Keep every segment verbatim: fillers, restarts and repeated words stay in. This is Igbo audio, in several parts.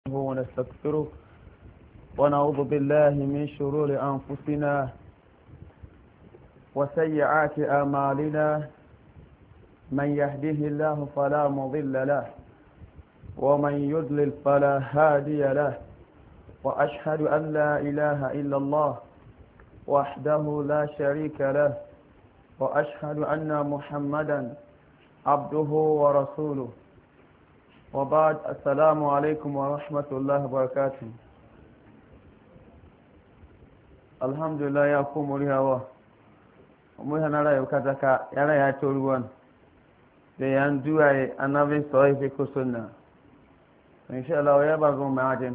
ونستغفره ونعوذ بالله من شرور أنفسنا وسيئات أعمالنا من يهده الله فلا مضل له ومن يضلل فلا هادي له وأشهد أن لا إله إلا الله وحده لا شريك له وأشهد أن محمدا عبده ورسوله وبعد السلام عليكم ورحمة الله وبركاته. الحمد لله يقوم لها ومها نرى يكتك يرى يتولون ليندوى النبي صحيح في كسرنا إن شاء الله ويبقى معجن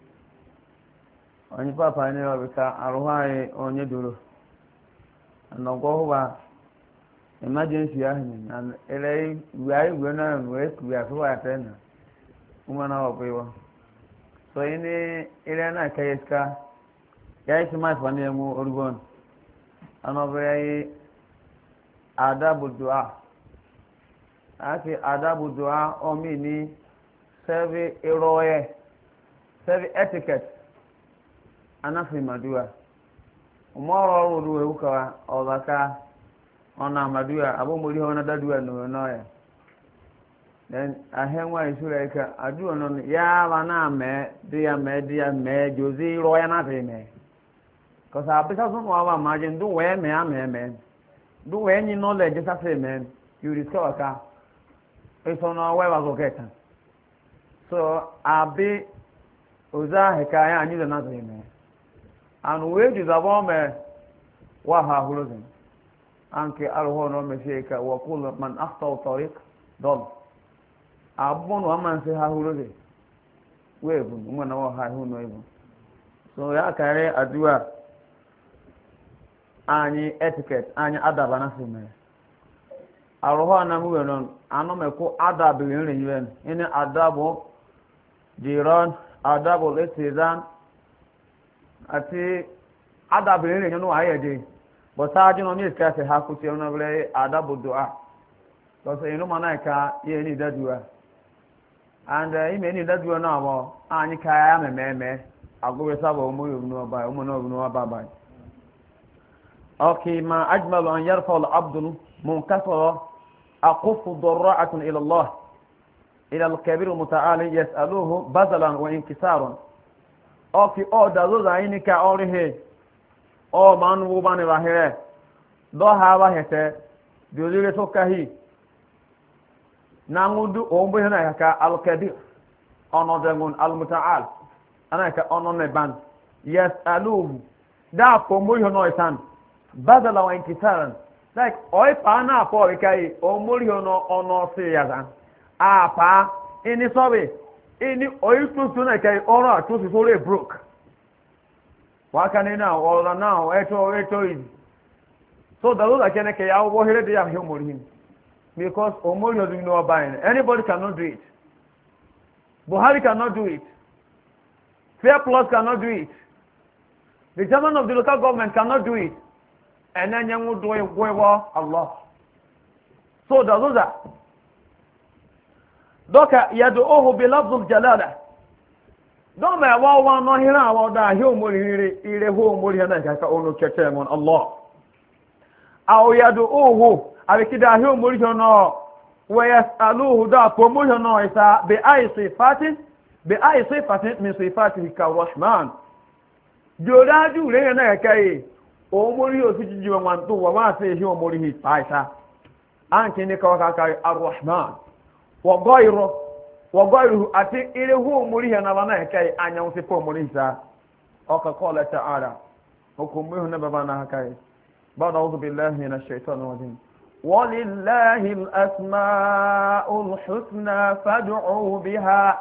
onye papa ni wabika aruhai onye duro anogo huwa emergency ahni and ele wai gona we kuya so wa tena umana wapewa so ini ile na kayeska yai sima fani mu orgon anobe adabu dua ati adabu dua omi ni serve eroye serve etiquette anafi madua umoro ruwe ukawa obaka ona madua abo muri hona dadua no no ya then ahenwa isura ika adu no ya bana me dia me dia me jozi ro ya na fe me ko sa bisa so wa ma margin do we me ame me do we ni knowledge sa fe me you discover ka eso no we wa go get so abi oza hekaya anyi na fe me and wages above me waha huluzin anke alho no me sheka wa kullu man akhta tariq dal abun wa man se ha huluzin webu ngwana wa ha hu no ibu so ya kare adua ani etiquette ani adaba na se me alho na mu no ano me ko adabu yin yin ini adabu jiran adabu istizan ati adabere re nyonu ayede but saaju no ni ska se ha ku ti ona bele adabu dua so se inu manaika ye ni dadua and uh, ime ni dadua na abo anyi ka ya mememe agowe sabo mu yu no ba mu no no ba ba okay ma ajmalu an yarfa al abd munkasara aqufu darra'atun ila Allah ila al kabir muta'ali yas'aluhu bazalan wa inkisaran oki o da zo za ini ka ori he o man wo ban ba here do ha ba hete diole to kahi na ngudu o mbo na ka al kadir ono dengun al mutaal ana ka ono ne ban yasaluhu da ko mbo no isan badala wa inkisaran like oi pa na po kai o mbo no ono se yazan a pa ini sobe ini oyitu tuna kai ora to si sore broke waka ni na ora now eto eto is so the lord can kai ya wo here dey am him because omori you know buying anybody cannot do it Buhari cannot do it Fair Plus cannot do it the chairman of the local government cannot do it and then you do it go Allah so the lord doka yad'uhu bi lafzul jalala do me wa wa no hira wa da hi omori hire ire ho omori na ka ka onu chete mon Allah aw yad'uhu abikida hi omori no wa yasaluhu da ko omori no isa bi ay sifatin bi ay sifatin min sifatihi ka rahman joda ju re na ka yi omori o fi ji wa nto wa wa se hi omori hi paisa anke ni ka ka ka ar-rahman وغيره وغيره اتي اليه مريه نبانا كاي انيو سي فو مريسا او قال تعالى حكمه نبانا كاي بعد اعوذ بالله من الشيطان الرجيم ولله الاسماء الحسنى فادعوا بها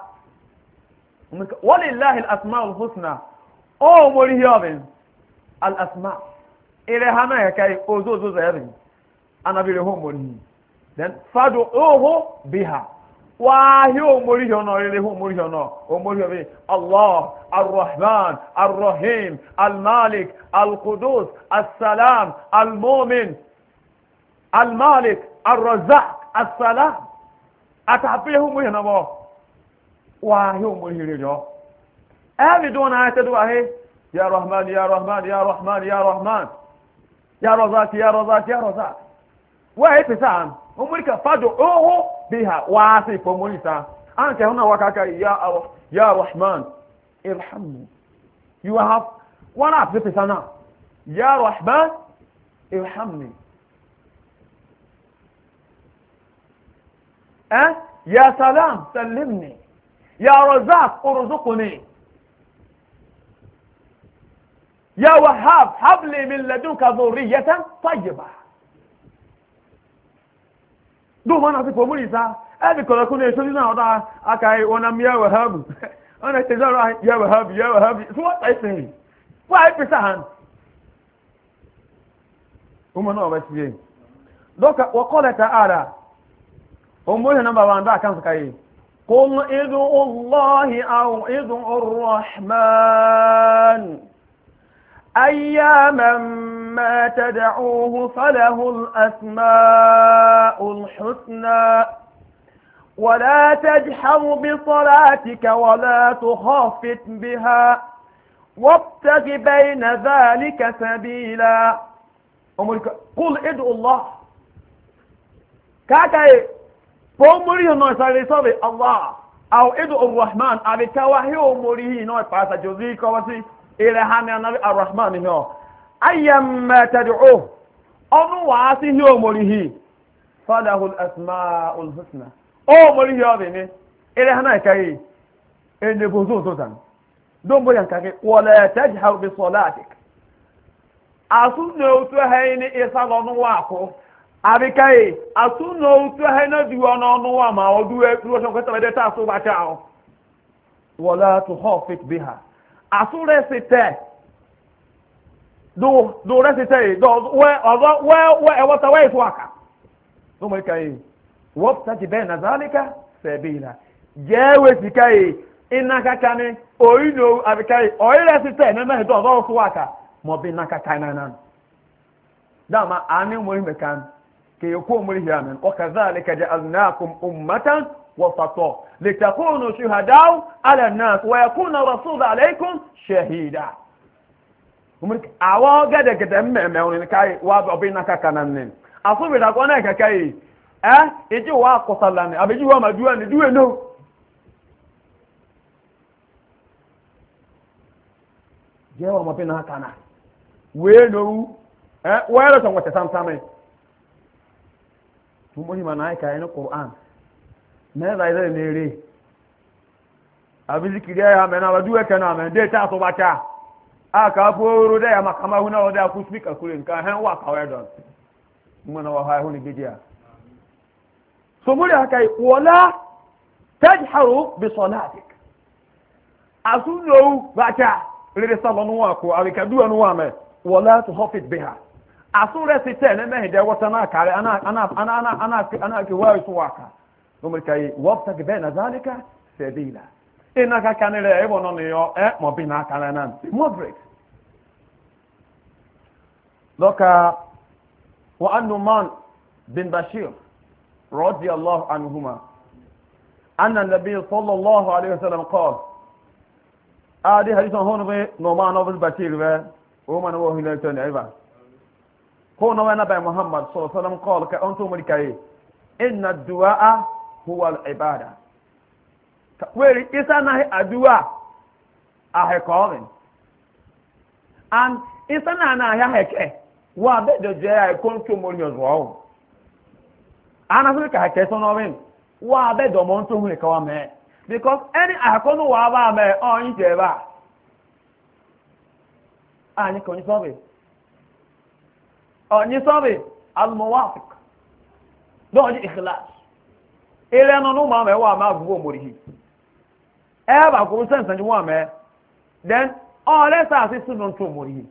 ولله الاسماء الحسنى او مريه بن الاسماء اليه ما كاي اوزوزو زين انا بيرهم مريه then فادعوه بها wahi omori hono ile omori hono omori obi Allah Ar-Rahman Ar-Rahim Al-Malik Al-Qudus As-Salam Al-Mu'min Al-Malik Ar-Razzaq As-Salam atapihu omori hono wahi omori ile jo every do na ta do ahe ya rahman ya rahman ya rahman ya rahman ya razak ya razak ya razak wa ite san umurika fado oho biha wa si pomulisa an ke huna wakaka ya ya rahman irhamni you have one up the sana ya rahman irhamni eh ya salam sallimni ya razak urzuqni يا وهاب هب لي من لدنك ذرية طيبة دو ما نعطي فمولي سا أبي كلا كنا يسولينا وضع أكاي ونام يا وهاب أنا تزار يا وهاب يا وهاب سوى تايسني واحد بسهن هم نوع بس دوك وقال تعالى أمور نمبر وان دا كان سكاي قل ادعوا الله أو ادعوا الرحمن أياما ما تدعوه فله الأسماء الحسنى ولا تجحر بصلاتك ولا تخافت بها وابتغ بين ذلك سبيلا قل ادعوا الله كاكاي فمريه نوصل صبي الله أو ادعوا الرحمن أبي كواهي ومريه نوع باسا جوزيك وسي إلى هاني النبي الرحمن هو أيما تدعوه أنو واسي هو مريه فله الأسماء الحسنى أو مريه هذا إلى هنا كاي إن بوزون توتان دون بيان كاي ولا تجهر بصلاتك أصنع توهين إصالة نواكو أبي كاي أصنع توهين ديوانا نواما ودوه دوه كتب دتا صوبة تاو ولا تخافت بها asure sete do do resete do we ozo we we e wata we swaka do mo kai wopta jibena zalika sabila jewe sikai inaka kane oino abikai oire sete na me do do swaka mo bi naka kana nan dama ani mo mekan ke yoko mo hiamen o kadhalika ja'alnakum ummatan وسطا لتكونوا شهداء على الناس ويكون الرسول عليكم شهيدا ومرك اوا غدا غدا ممون كاي وا بينك كانن اصوبي دا كون كاي اه اجي وا قصلان ابيجي وا مدوا ني دوي نو جيوا ما بينها كانا وي نو اه ويرا تن وتا سامسامي مو مو ما كاي نو قران mẹ́ta ilẹ̀ ní eré àbísíkìrí ẹ̀yà mẹ́ta wàjú ẹ̀kẹ́ náà mẹ́ dé tàà tó bá chá aka fóró dẹ́yà makama húnná wọ́n dẹ́ akú spíkà kúrò nǹkan hẹ́n wà kàwẹ́ dọ̀n mọ́nà wà ha ẹ̀hún ìgbéjì à so múlẹ̀ aka wọ́lá tẹ́jìhàrú bí sọ́láàtìk àsúnlọ́wọ́ bá chá rere sálọ níwọ̀n àkó àríkàdúwà níwọ̀n mẹ́ wọ́lá tó họ́fìt bí ha àsúnrẹ́ sí tẹ́ ní mẹ́hìn dẹ́ wọ́ta náà kàrẹ́ aná kí wáyé tó wà ká ومركاي وابتغ بين ذلك سبيلا انك كان لا يبون نيو ا مو بينا كانان مدرك لوكا وان نمان بن بشير رضي الله عنهما ان النبي صلى الله عليه وسلم قال ادي حديث هون به نمان بن بشير و ومن هو هنا تنعبا كون وانا بي محمد صلى الله عليه وسلم قال كأنتم مركاي ان الدعاء هو العبادة where is an adua a calling and is an ana heke wa be de je ai kontu mo nyo zo ana fi ka heke so no win wa be do mo ntu hu ka wa me because any akonu wa ba me on yin je ba ani ko ni so be on ni so be al muwafiq do ji ikhlas ele no no ma me wa ma gbo morihi e ba ko sense ni wa me then all let's say sunu nto morihi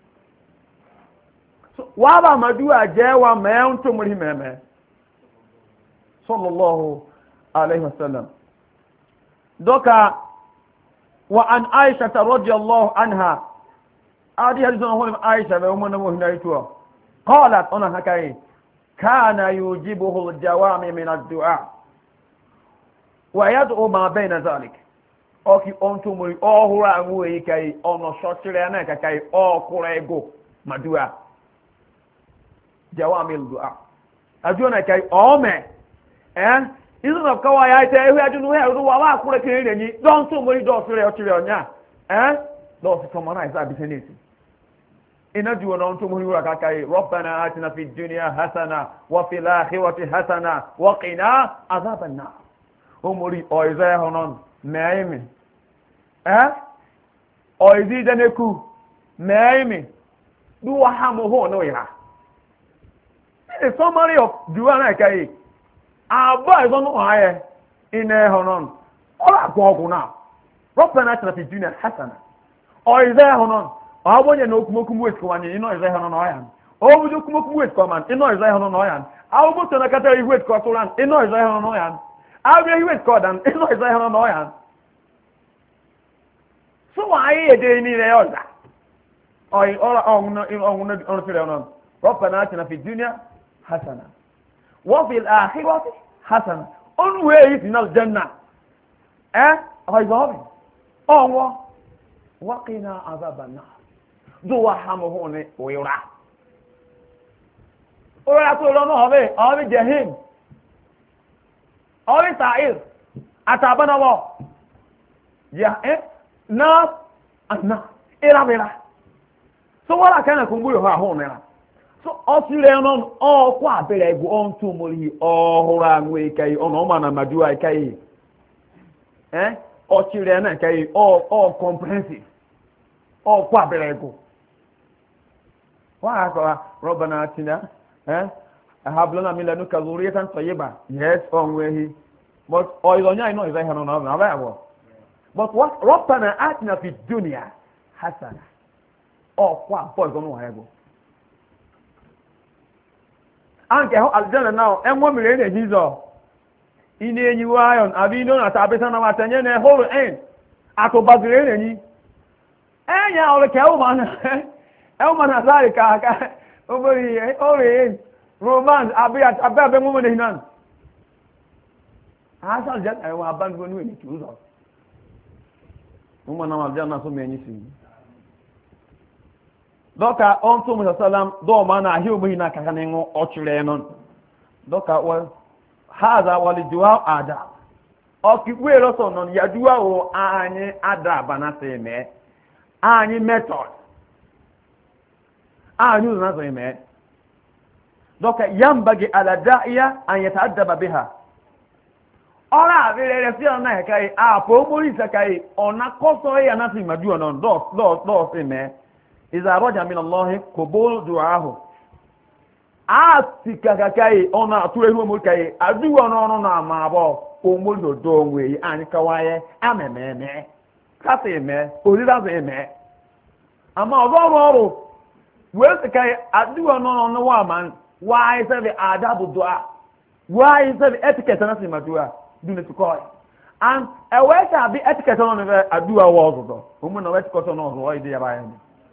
so wa ba madu aje wa me nto morihi me me sallallahu alaihi wasallam doka wa an aisha radhiyallahu anha adi hadithun hon aisha be umma mo hinaitu qalat ona hakai kana yujibuhu aljawami min ad-du'a ويدعو ما بين ذلك oki onto muri ohura anwu e kai ono shotire na kai o kura ego madua jawamil du'a ajuna kai o me eh izo na kawa ya ite ehu ajunu he ru wa wa kura kire ni don so muri do sire o tire onya eh do so mana isa bisenesi ina juwa na onto muri wa kai rabbana atina fid dunya hasana wa fil akhirati hasana wa qina azaban nar o muri o ize honon meimi eh o izi deneku meimi du wa hamu ho no ira the summary of dua na kai aba is on aye ine honon ora gbogun na rabbana atina fid dunya hasana o ize honon abonye na okumokum wet ko wanye ino ize honon oyan o buju okumokum wet ko man ino ize honon oyan awu buto na kata wet ko toran ino ize honon oyan awu wet ko dan ino ize honon oyan so why e de ni le oza oi ora on on on tire on rabbana atina fid dunya hasana wa fil akhirati hasana on way is in al janna eh ay babi onwo wa qina azaban nar do wa hamu ne oyura ora to lo no hobe hobe jahim hobe sa'ir atabana wo ya eh na ana era vera so wala kana kumbuyo ha ho mera so osire no o kwa abere egu on tu mori ohura anwe kai ono ma na madua kai eh osire na kai o o comprehensive o kwa abere egu wa ka robana atina eh hablana min lanuka zuriyatan tayyiba yes onwe hi but oilonya ino izai hano na na ba but what rabbana atina fid dunya hasana o kwa boy go no ha ego anke ho aljanna now enwo mire ne hizo ini enyi wa ayon abi no na tabesa na matenye ne horo en atobagire ne ni enya ole ke o man e o man azari ka ka obori ore romance abi abi abi mo ne hinan asa aljanna wa bango ni ni tuzo mo na aljanna so me enyi si doka onto mu sallam do mana ahi omu hina kaka nengo ochire non doka wa hadha wal du'a ada o ki we lo so non ya du'a o anyi ada bana se me anyi method anyi na so me doka yambagi ala da'iya an yata'addaba biha ora vere fi ona kai a po mori sakai ona koso ya na si madu non do do do se me iza roja min Allah kubul du'ahu atika kakai ona ature hu mo kai aduwa no no na ma bo o mo do do nwe ani kawaye amememe kase me orira ze me ama ozo ro we se kai aduwa no no no wa man why say the adabu du'a why say the etiquette na si madua do ne tukoi and e we ka bi etiquette no ne aduwa wo ozo o mo na we etiquette no ozo o ide ya ba ya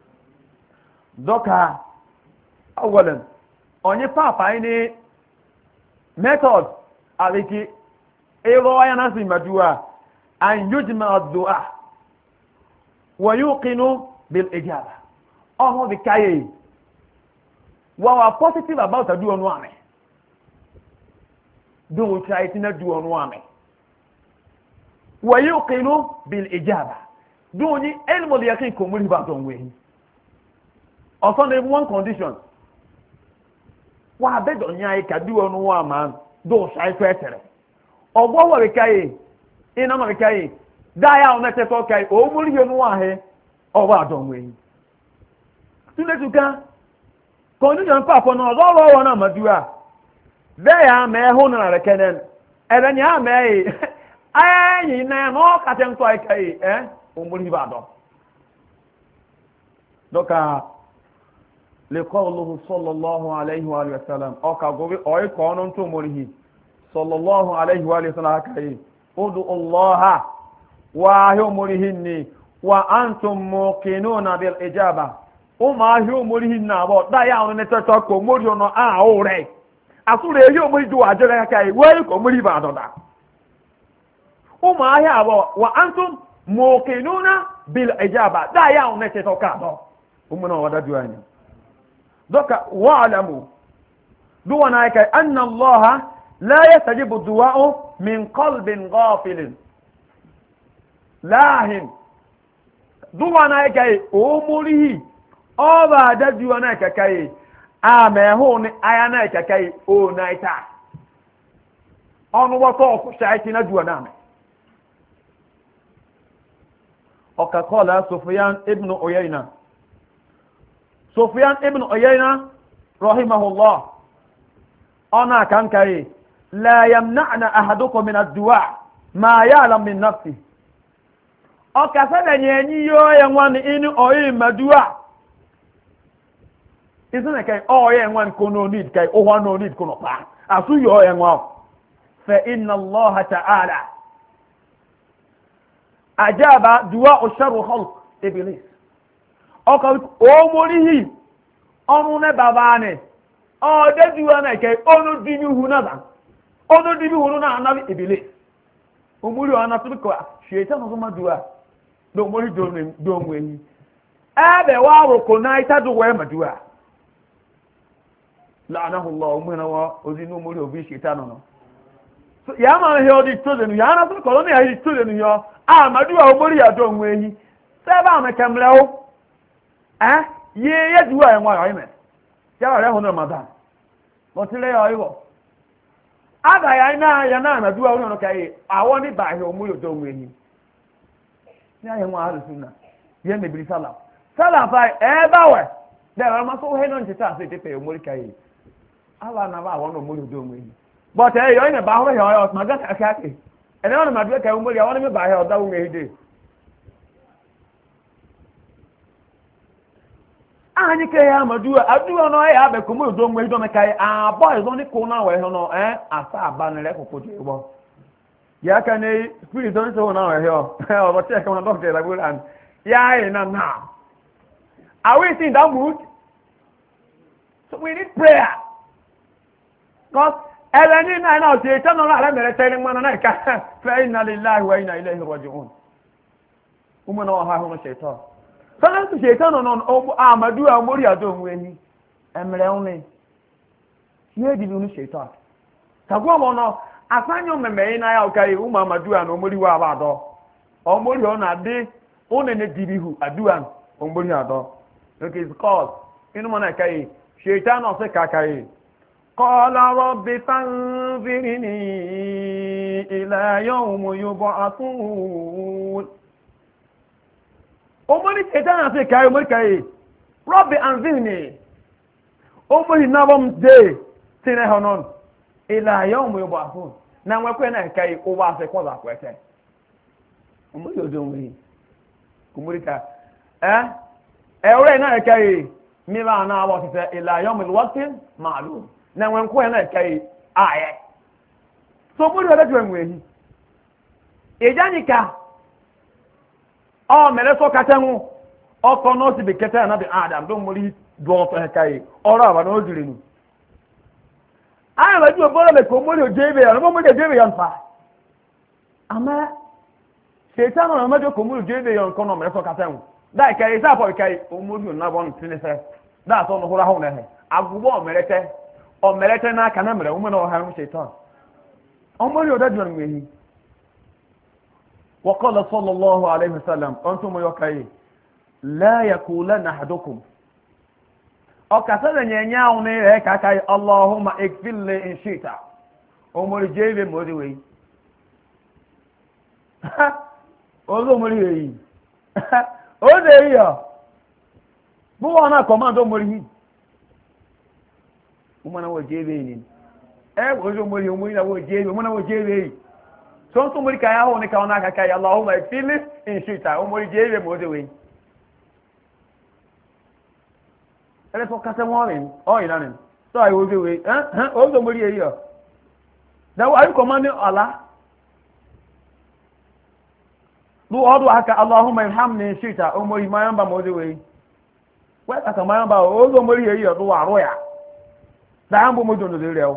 doka awalan onye papa ini method aliki ero aya nasi madua an yujma ad-du'a wa yuqinu bil ijaba oho bi kaye wa wa positive about adu onu ame do try tina du onu ame wa yuqinu bil ijaba do ni ilmu yakin ko muri ba don we also there one condition wa be do nya ka du onu wa ma do sai fetere ogbo wo be kai ina ma be kai da ya o nete to kai o muri yo nu wa he o ba don we tule tuka condition pa for no ro ro na madua be ya me hu na rekenen ebe nya me yi ayi na no ka tem to kai eh o muri ba do doka لقوله صلى الله عليه وآله وسلم أو كقولي أي كانون تومره صلى الله عليه وآله وسلم كي ادعوا الله وهو مرهني وأنتم موقنون بالإجابة وما هو مرهن أبو دا يعني نتتوكو مرهن أعوري أصول يوم مرهن أجل كي ويكو مرهن بعد وما هو أبو وأنتم muqinuna bil ijaba da ya on nete to ka do umuna wada duani doka wa'lamu duwana kai anna allah la yastajibu du'a min qalbin ghafil lahin duwana kai o murihi o ba da duwana kai a me ho ni aya na kai o naita onu wo to ku shaiti na duwana me o ka qala sufyan ibn uyayna sufyan ibn uyayna rahimahullah ana kan kai la yamna'na ahadukum min ad-du'a ma ya'lam min nafsihi o ka sada nyenyi yo yenwan ini oyi madua isn't it kai o yenwan kono need kai o wa no need kono pa asu yo yenwan fa inna allah ta'ala ajaba du'a sharru khalq iblis o ka o morihi onu ne babane o de du'a na kai onu dinu huna ba onu dinu hunu na anabi iblis o muri ona tu ko shaitan so madua do mori do ne do nweni abe wa ro ko na ita do we madua la'anahu allah umma wa ozinu mori obi shaitan no so ya ma he odi to de nu ya na so ko ni ya to de nu yo ah madua o mori ya do nweni se ba me kemle o eh ye ye duwa en wa yo me ya re ho no ramadan mo ti le yo iwo aga ya na ya na madua o no kai awon ni ba he o mori do nweni ni aye nwa alu sunna ye me biri sala sala fa e ba we de ra ma so he no ntita se te pe o mori kai ala na ba won o mori do nweni but eh yo ina ba ho he o ma ga ka ka e e na ma dua kai o mori awon me ba he o da wo nweni de anyi ke ya madua adua no ya be ko mo do nweni do me kai ah boys on ko na we no eh asa aba ne le kokko je bo ya ka ne spirit on so na we here o but check on doctor la go and ya ina now are we in that mood? So we need prayer because eleni na na o se tan no la mere tele ngwana na ka fa inna lillahi wa inna ilaihi raji'un umma no ha ho shaitan so na shaitan no no amadu amori ado nweni emre uni ye di nu shaitan tagwa mo no asanyo meme na ya ukai umma amadu an omori wa ba do omori o na de one ne dibihu aduan omori ado okay is called inu mo na kai shaitan o se kakai qala rabbi fanzirni ila yawm yub'athun omori shaitan o se kai omori kai rabbi anzirni omori na bom de tine honon ila yawm yub'athun na nwekwe na kai o wa se kwa za kwete omori odo omori omori ka eh e ore na kai mi ba na wa se ila yawm alwaqtin ma'lum na nwenkwe na kai aye so omori odo jo enwehi ejanika o mere so katenwu oko no si be kete na bi adam do omori do so kai ora ba no jiri nu aya ba ju bora le ko mori ojebe ya no mori ojebe ya nfa ama setan no ma jo ko mori ojebe ya nko no me so katen dai kai sa po kai o mori na bon tinese da so no hora ho na he agubo o merete o merete na aka na mere umu na o ha mu setan o mori o da ju nwehi wa qala sallallahu alayhi wasallam antum yakai la yakulanna ahadukum o kasada nyenya unu re ka kai allahumma ikfil li in shita o mori jebe mori we o zo mori we o de yo bu ona command o mori hi umana wo jebe ni e o zo mori o mori na wo jebe umana wo jebe so so mori kai ho ni ka ona ka kai allahumma ikfil li in shita o mori jebe mori we ele so kase morning oh ina ni so I will do it eh eh o zo mori e yo now are you commanding Allah lu odu aka allahumma irhamni shita o mori mayamba mo de we wa aka mayamba o zo mori e yo do waro ya da ambo mo do no de rewo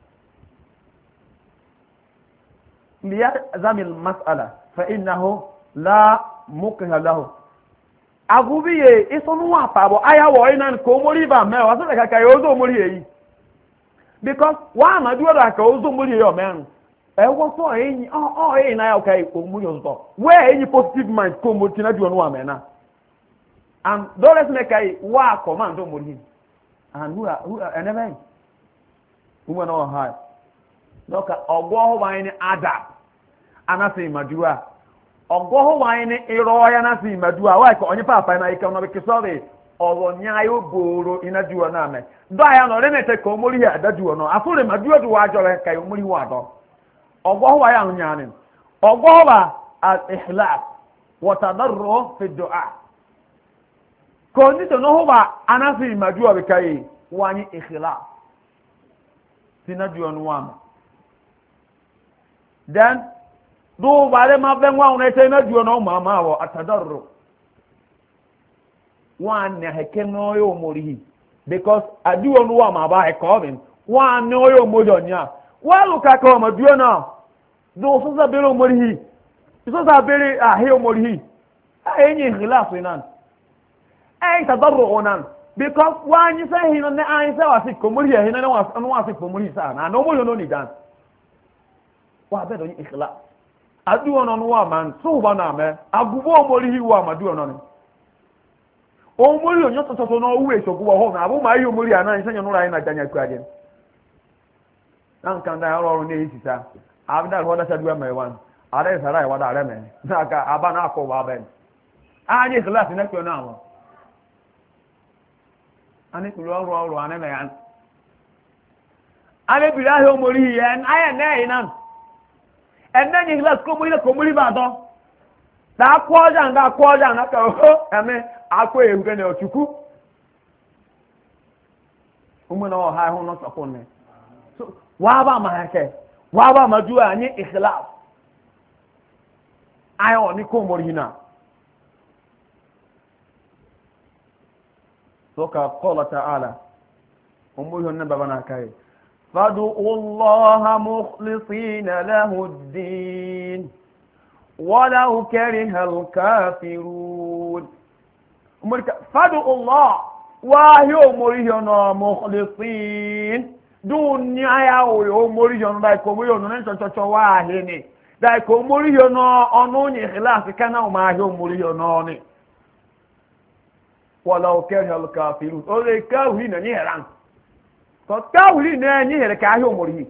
liya zamil mas'ala fa innahu la mukha lahu agubiye isonu wa pabo aya wo ina ko mori ba me wa so ka ka yo zo mori eyi because wa ma duwa da ka o zo mori yo me e wo so eyin oh oh eyin na ya ka ko mori o so we eyin positive mind ko mo tina duwa no wa me na and don't make kai wa command o mori and who are who are enemy who no high doka ogwo ho wa ni ada anase madua ogwo ho wa ni iro ya na si madua wa ko onye papa na ike no be kisore oro nyayo boro ina duwa na me do ya no re nete ko mori ya da duwa no afure madua du wa jore kai mori wa do ogwo ho wa ya nya ni ogwo ho ba al ihlas wa tadarru fi du'a ko ni to no ho ba anase madua be kai wa ni ikhlas sina duwa no wa then do bare ma ben wa una te na duo no ma ma wo atadarru one ne heke no yo mori because aduo no wa ma ba he ko bin one no yo mojo nya wa lu ka ko ma duo na do so za bere mori so za bere a he mori a enyi khilaf inan ai tadarru onan because one you say he no ne ai say wa si ko mori he na wa no wa si ko mori sa na no mo yo no ni dan wa be do ni ikhlas adu ono no wa man so ba na me agubo omori hi wa madu ono ni omori onyo tototo no uwe so gubo ho na abu ma yi omori ana nse nyo rai na janya kwade nan kan da ro ro ne isisa abda ro da sadu ma wan are sarai wa da are me saka aba na ko wa ben ani ikhlas na ko na mo ani ku ro ro ro ane me yan ale bilahi omori yan aya na inan ẹ̀nẹ́ yìí glass kó múlẹ̀ kó múlẹ̀ bá dán dáa kó ọjà ń dáa kó ọjà ń dáa kó ẹ̀mí akó èhù kẹ́ ní ọ̀tùkú ọmọ náà ọ̀há ẹ̀hún náà sọ̀kún ní wàá bá máa ẹ̀kẹ́ wàá bá máa dúró ní ìkìláàf ayọ̀ ní kó mọ̀rí náà sọ́kà qala ta'ala ọmọ yóò ní bàbá náà káyé فادعوا الله مخلصين له الدين ولو كره الكافرون فادعوا الله وهي مرينا مخلصين دنيا يا مرينا دايكو مرينا نتوتو واهني دايكو مرينا انوني خلاص كان ما هي مرينا ني ولو كره الكافرون اولئك هنا نيران ko kawuli na enyi here ka ahia omori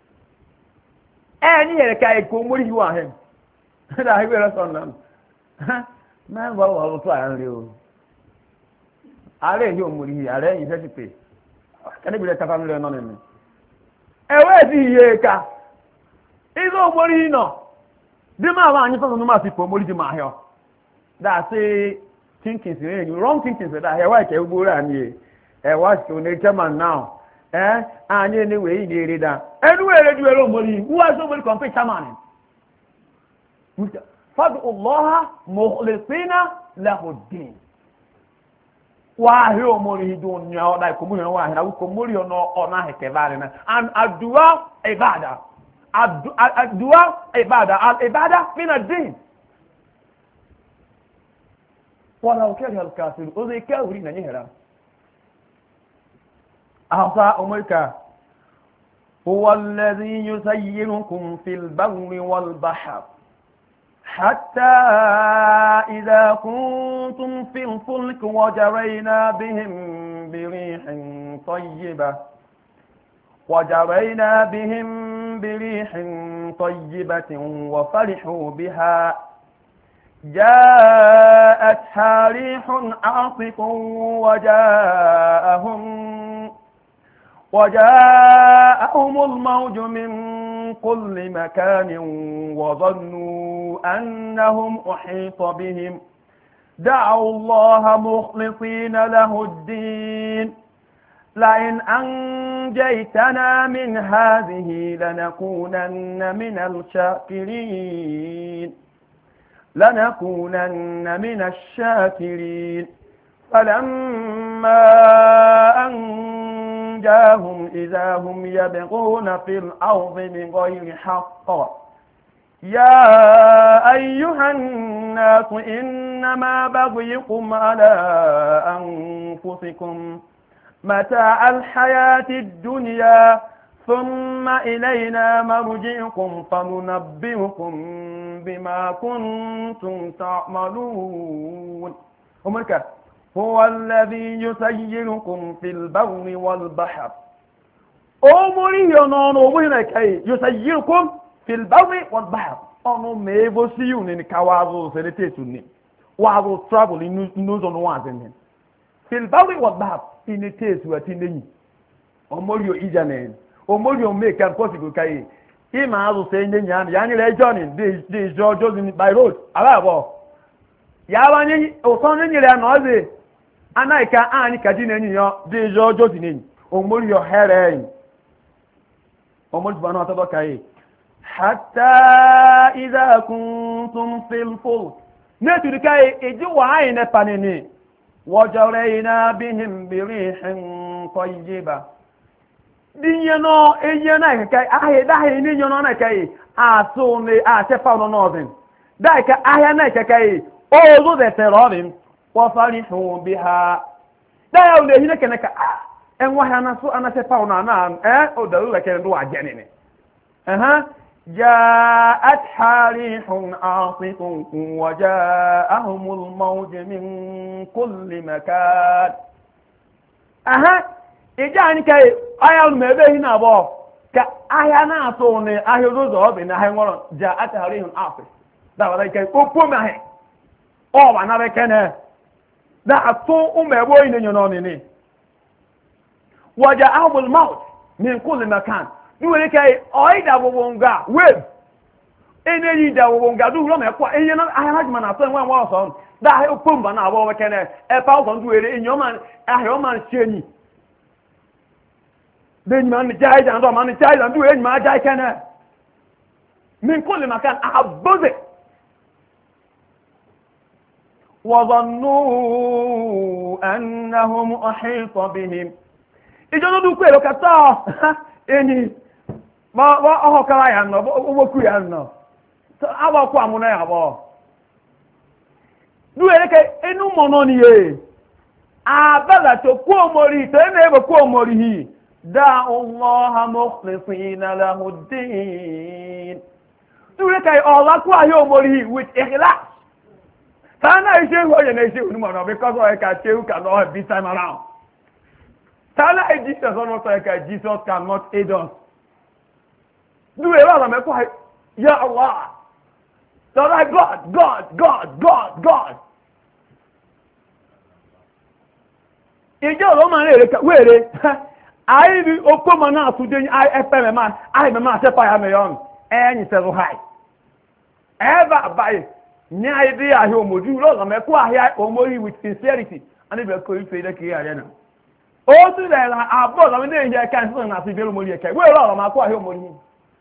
enyi here ka ko omori wa hem da hi wera son nan ma ba wa to an le o are hi omori are yin se ti pe kani bi le ta family no ni e we di ye ka izo omori no di ma ba anyi so no ma fi ko omori di ma ahia da say thinking is wrong thinking that here why ke ugboro ani e wa so ne chairman now eh anye ni we ni ere da enu ere du ere omori who has nobody compete chairman fadu allah mukhlisina lahu din wa he omori du nya da ko mu wa he na ko mori no ona he ke vale na and adua ibada adua ibada al ibada min ad-din wala ukari al kafir o ze ka uri na nyehera أعطى أمريكا هو الذي يسيركم في البر والبحر حتى إذا كنتم في الفلك وجرينا بهم بريح طيبة وجرينا بهم بريح طيبة وفرحوا بها جاءتها ريح عاصف وجاءهم وجاءهم الموج من كل مكان وظنوا أنهم أحيط بهم دعوا الله مخلصين له الدين لئن أنجيتنا من هذه لنكونن من الشاكرين لنكونن من الشاكرين فلما أنجاهم إذا هم يبغون في الأرض بغير حق يا أيها الناس إنما بغيكم على أنفسكم متاع الحياة الدنيا ثم إلينا مرجعكم فننبئكم بما كنتم تعملون ومركا هو الذي يسيركم في البر والبحر أمري ينون وبينك يسيركم في البر والبحر أنو ميبوسيون إن كوازو سنتيسوني وازو travel in نوزون وازن في البر والبحر إن تيسو أتيني أمري يجانين أمري يوميك كان possible كاي إما أزو سيني يعني يعني لجانين دي دي جوجوزين by road على أبو ياباني أصلا نيجي لأنوزي أنا كان أنا كدين نيجي دي جوجوزين أمري يهرين أمري سبحانه وتعالى كاي حتى إذا كنتم في الفلك نترك إجوا عين بنيني وجرينا بهم بريح طيبة دينو إينا كاي أهي داهي نينو نكاي أسوني أشفاو نوزن دايك أهي نكاي أوزو ذي ترابين وفرحوا بها دايو نهي نكا نكا أن وحي أنا سو أنا شفاو نانان أه أو دلو لكي ندوا جنيني أها جاءت حريح عاصف وجاءهم الموج من كل مكان أها إجاني كي أيام مبهنا بو كأيانا صوني أهيرو زوبين أهيرو جاءت حريح عاصف ده وده كي أبو مهي أو وانا بكنا ده أصو أمبوين ينونيني وجاءهم الموج من كل مكان duwere kai oida bobonga web enyi da bobonga du ro me kwa enye na ahia jima na so enwa nwa so da ahia opomba na abo wekene e pa so duwere enyo man ahia o man chenyi den man jai da ndo man jai da duwere ma jai kana min kulli makan abuze wa dhannu annahum ahita bihim ijono du kwelo kata enyi ma wa oho kala ya no wo ku ya no so awa ku amuna ya bo du ere ke enu mono ni ye abala to ku omori to na ebe ku omori hi da Allah mukhlisina lahu din du ere ke ola ku ayo omori with ikhlas sana ise wo ye na ise unu mo no because o ka cheu ka no be time around Tala Jesus almost like Jesus cannot aid us. Do a lot of me quite, Ya Allah. So like God, God, God, God, God. Ìjọ ló máa ń rèrè wéèrè. Àyè ni opó mọ náà tún dé ní ẹ̀fẹ̀ mẹ́ma, àyè mẹ́ma àṣẹ́fà ya mẹ́yọ́n. Ẹ̀yìn sẹ́rù háì. Ẹ̀ẹ́bà báyìí, ní àyè dé àhẹ́ òmòdú lọ́nà mẹ́kọ́ àhẹ́ òmòrí with sincerity. A ní bẹ̀rẹ̀ kó ìfẹ́ ilé kiri àyẹ́ náà. Ó sì rẹ̀ la àbọ̀ lọ́wọ́ ní ìjẹ́ ẹ̀ka ìsìn àti ìbẹ̀rù mórí ẹ̀kẹ́ wéèrè ọ̀rọ̀ máa kó àhẹ́ òmòrí yìí.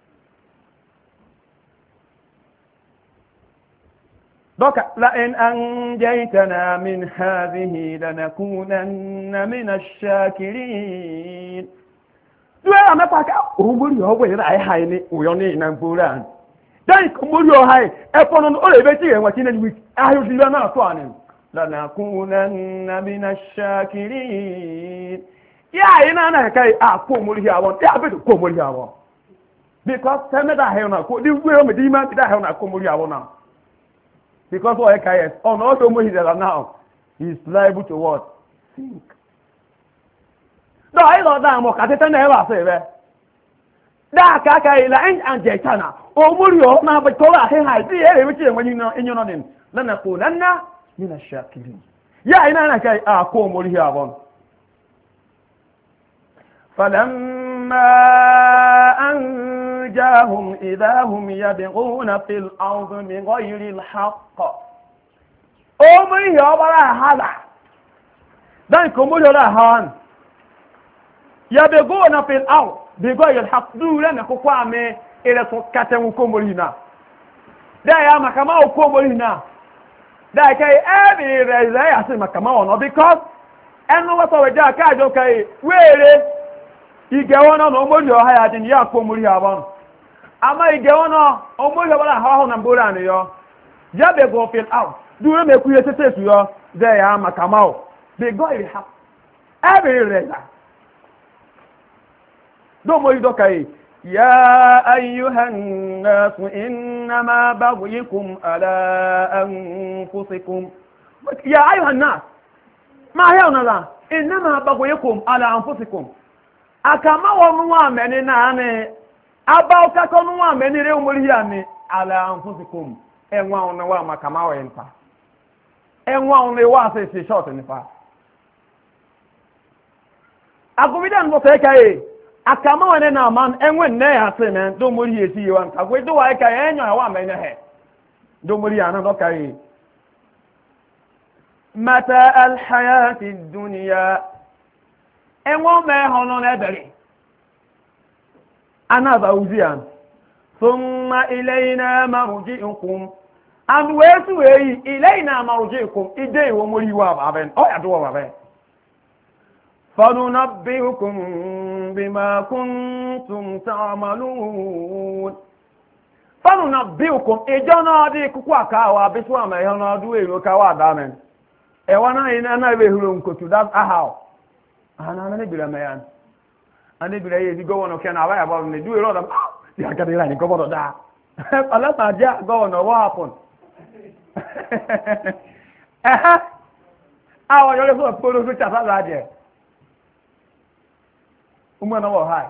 دوك لئن أنجيتنا من هذه لنكونن من الشاكرين دولا ما فاك أموري هو وين راي هاي ويوني نبوران دايك أموري هاي أفنون أولي بيتي وكنا نويك أهيو سيلانا أطوانين لنكونن من الشاكرين يا إنا أنا كاي أكو أموري هاوان يا بيتو كو أموري هاوان because سمدا هايونا كو دي ويوم ديما دا هايونا كو أموري هاوان Because for A K S, on all the money that now, he's liable to what? Sink. No, I don't know. I don't know. Say that. That Kaka la and Jetana. Oh, Murio, now but Tola, hey, I see everything when you know in your name. Nana Punana, Nina Shaki. Yeah, in Anaka, ah, poor Murio. فلما أنجاهم إذا هم يبغون في الأرض بغير الحق أمي يبرا هذا ذلك أمي يبرا هذا يبغون في الأرض بغير الحق دولا نكوكوامي إلى سكتهم كومولينا ده يا مكما وكومولينا ده كي أبي رزاي أسي مكما ونو because أنو وطوجا كاجو كي ويري Ige wọn náà mọ́rí ọ̀há ya dín ní àpò mórí àwọn. ama ige wono omori wala hawo na mbora ne yo jabe go feel out duro me ku yete su yo de ya makamao be go iri ha every reza do mo ido kai ya ayyuhan nas inma baghyikum ala anfusikum ya ayyuhan nas ma ya unala inma baghyikum ala anfusikum akama wonu amene na ane aba ukako nu amene re umuri ya ni ala anfusikum enwa ona wa makama wa enpa enwa ona wa se se short ni fa agubida nbo ke kai akama wa ne na man enwe nne ya se men do muri esi yi wan agwe do wa kai enyo wa amene he do muri ya na do kai mata al hayati dunya enwo me hono na ebere ana ba uzian thumma ilayna marji'ukum an wesu weyi ilayna marji'ukum ide wo mori wa baben o ya do wa baben fanunabbi'ukum bima kuntum ta'malun fanunabbi'ukum ejona di kuku aka wa bisu ama he na do ero ka wa da men e wana ina na be huru nkotu that aha ana na ne bila mayan ani bila ye go wono ke na ba ya ba ne do ero da ya ka dira ni go bodo da ala ta ja go wono what happen eh awo yo le so polo so cha sa je umma na wo hai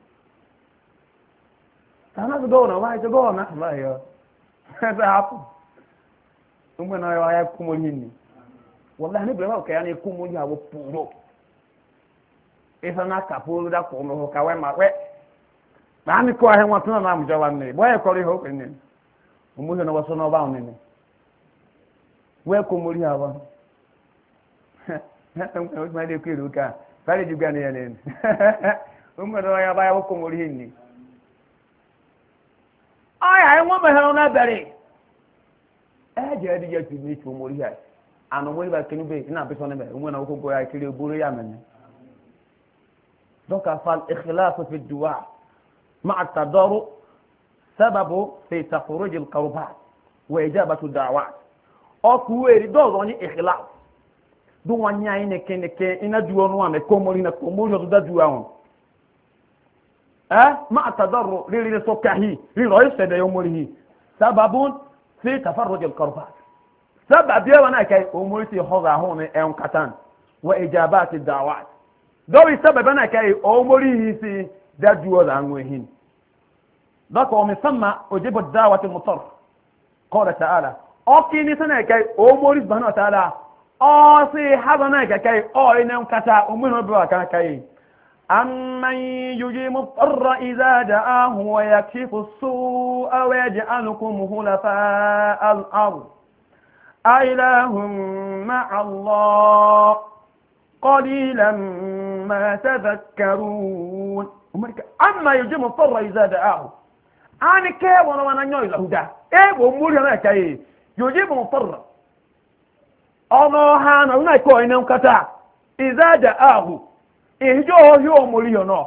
sana go wono ba je go wono ba yo sa happen umma na yo ya kumulini wallahi ni bila ka ya ni kumuli abo puro isa na kapulu da ko no ka we ma we ba mi ko he won tun na mu jawa ni boy ko ri ho pe ni mu no waso no ba ni ni we ko muri aba na tam ko ma de ku ru ka ba le juga ni ni umma no ya ba ya ko muri ni ay ay won ba he na bere e je di je ti mi ko muri ya anu mo ba kinu be ina be so ne be umma na ko ko ya kiri buru ya men donc فالإخلاص في الدعاء مع التضرع سبب في تخرج القربات وإجابة الدعوات أكوير دوزوني إخلاص دو وانيا إنك إنك إن دعوة نوام كومولي نكومولي جدا دعوة أه مع التضرع للي سكاهي للي سيد يومولي سبب في تفرج القربات سبب يوانا كي أمولي تيخوضا هون أيون كتان وإجابات الدعوات dɔw sábàbí náà kẹ́ ọmọrí yìí sí dájú ọ̀dà àwọn èhìn dọ́kọ̀ ọmọ sánmà òjìbò dáwà tí mo tọ̀rọ̀ kọ́ọ̀dà tààlà ọkì ní sánà kẹ́ ọmọrí sùgbọ́n náà tààlà ọ́sì hábà náà kẹ́ ọ̀rẹ́ náà kàtà ọmọrí náà bẹ̀rẹ̀ kan kẹ́ أمن يجيب الضر إذا دعاه ويكشف السوء ويجعلكم خلفاء الأرض أإله مع الله قليلا ما تذكرون أما يجيب الضر إذا دعاه أنا كي وانا وانا نيوي له ده إيه ومولي أنا كي يجيب الضر أنا هانا هنا كوي نم كتا إذا دعاه إهجو هو مولي ينا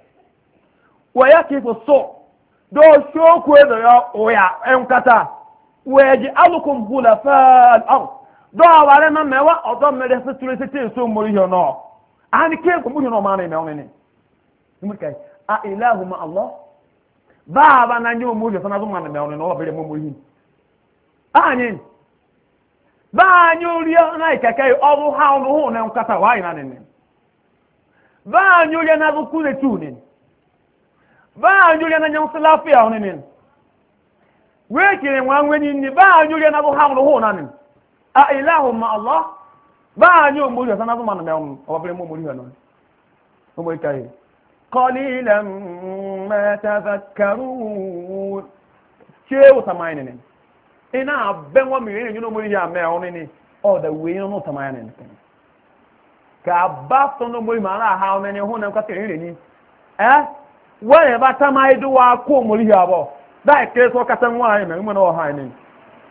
ويكيف الصوت دو شوكو إذا يا ويا أم كتا ويجعلكم خلفاء الأرض dɔw wale na mɛwa ɔdɔ mɛrɛ sitiri sitiri so mori yɛ nɔ ani kee ko mori yɛ nɔ maa ni mɛw ni ni nimuri kai a ilahu ma allah baaba na nye o mori yɛ fana so maa ni mɛw ni na ɔbɛ bɛrɛ mo mori yi anyi baa nye ori yɛ na yi kɛkɛ yi ɔbu ha ɔbu hu na nkata waa yi na ni ni baa nye ori yɛ na bu ku ne tu ni baa nye ori yɛ na nye nsi lafiya ni ni wee kiri nwa nwenyi ni baa nye ori yɛ na bu ha ɔbu hu na ni a ilahu ma allah ba nyo muri sana bu man meon o bele mo muri hano o mo kai qalilan ma tadhakkarun chewo tamayne ne ina benwa mi ne nyo muri ya meon ni o da we no tamayne ne ka ba so no muri ma na ha ne hu na ka tere ni eh we ba tamai du wa ko muri ya bo dai ke so ka tan wa ne mo no ha ne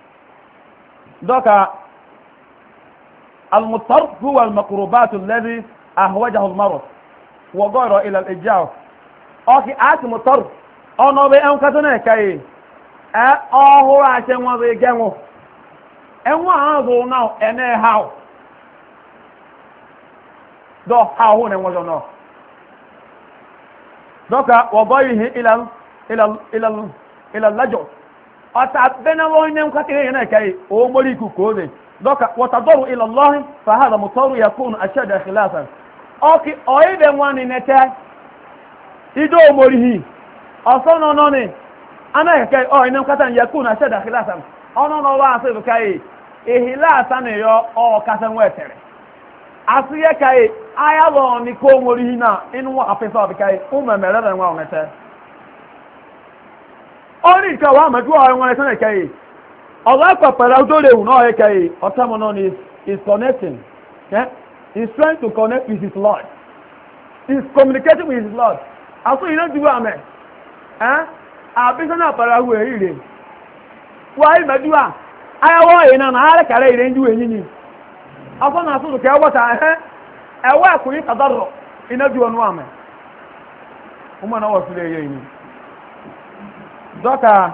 doka المضطر هو المقروبات الذي أهوجه المرض وغير إلى الإجابة أوكي آت مضطر ono be en katana kai e ohuru ase won be genwo enwo azu now ene how do how ne won no doka wa bayihi ila ila ila ila lajo ata bena won ne katire ne kai o mori ku ko ne doka wa tadaru ila allah fa hada mutaru yakun ashada khilafan oki oibe nwani nete ido morihi osono no ni ana kai o ina katan yakun ashada khilafan ono no wa se kai ehilasa ne yo o kasan wetere asiye kai ayalo ni ko morihi na inu wa afesa bi kai umma melada nwa onete ori ka wa madu o nwa nete kai ola papara do le no e kai otamono ni is connecting yeah he's trying to connect with his Lord. He's communicating with his Lord. Also, you don't do amen. Eh? Abisana para hu ere. Why medua? Aya wo ina na ara kare ire ndu enyini. Also na so ke wata eh. E wa kuri tadarro. Ina du onu amen. Uma na wo sire ye ni. Doka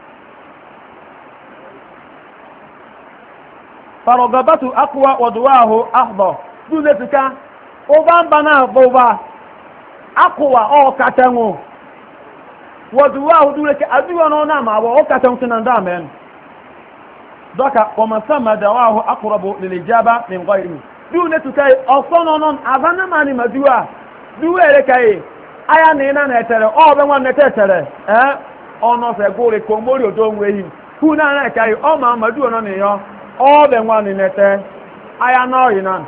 farogabatu aqwa wa duwahu ahda. Dule tuka oba mbana boba akwa o katanwo woduwa hudule ke aduwa no na ma o katanwo tinanda amen doka wa masama dawahu aqrabu lil ijaba min ghayri dule tuka osono non azana mani maduwa duwere kai aya na ina na etere o be nwa na etere eh ono se gore ko mori odo nwehi hu na na kai o ma maduwa no ne yo o be nwa ni nete aya no yinan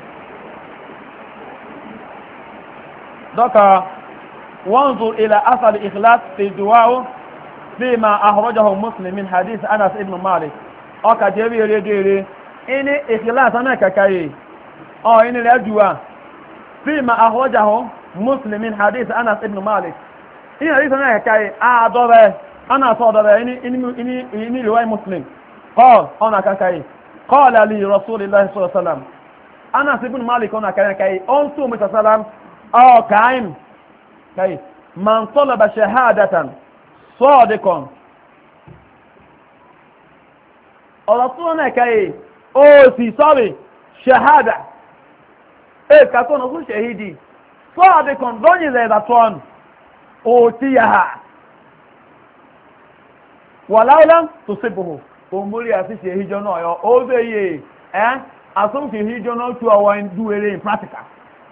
دوكا وانظر إلى أثر الإخلاص في الدعاء فيما أخرجه مسلم من حديث أنس بن مالك أوكا جيبي ريديري إني إخلاص أنا كاكاي أو إني الدعاء فيما أخرجه مسلم من حديث أنس بن مالك إني حديث أنا كاكاي أعضبه أنا صادبه إني إني إني إني رواية مسلم قال أنا كاكاي قال لي رسول الله صلى الله عليه وسلم أنس بن مالك أنا كاكاي أنتم متسلم أو كاين كاي من طلب شهادة صادقا أرطونا كاي أو في صبي شهادة إيه كاتون أقول شهيدي صادقا دوني زي ذاتون أوتيها ولو لم تصبه أمولي أسي شهيدو نو يو أو زي إيه أسوم شهيدو نو تو أوين دويري in practical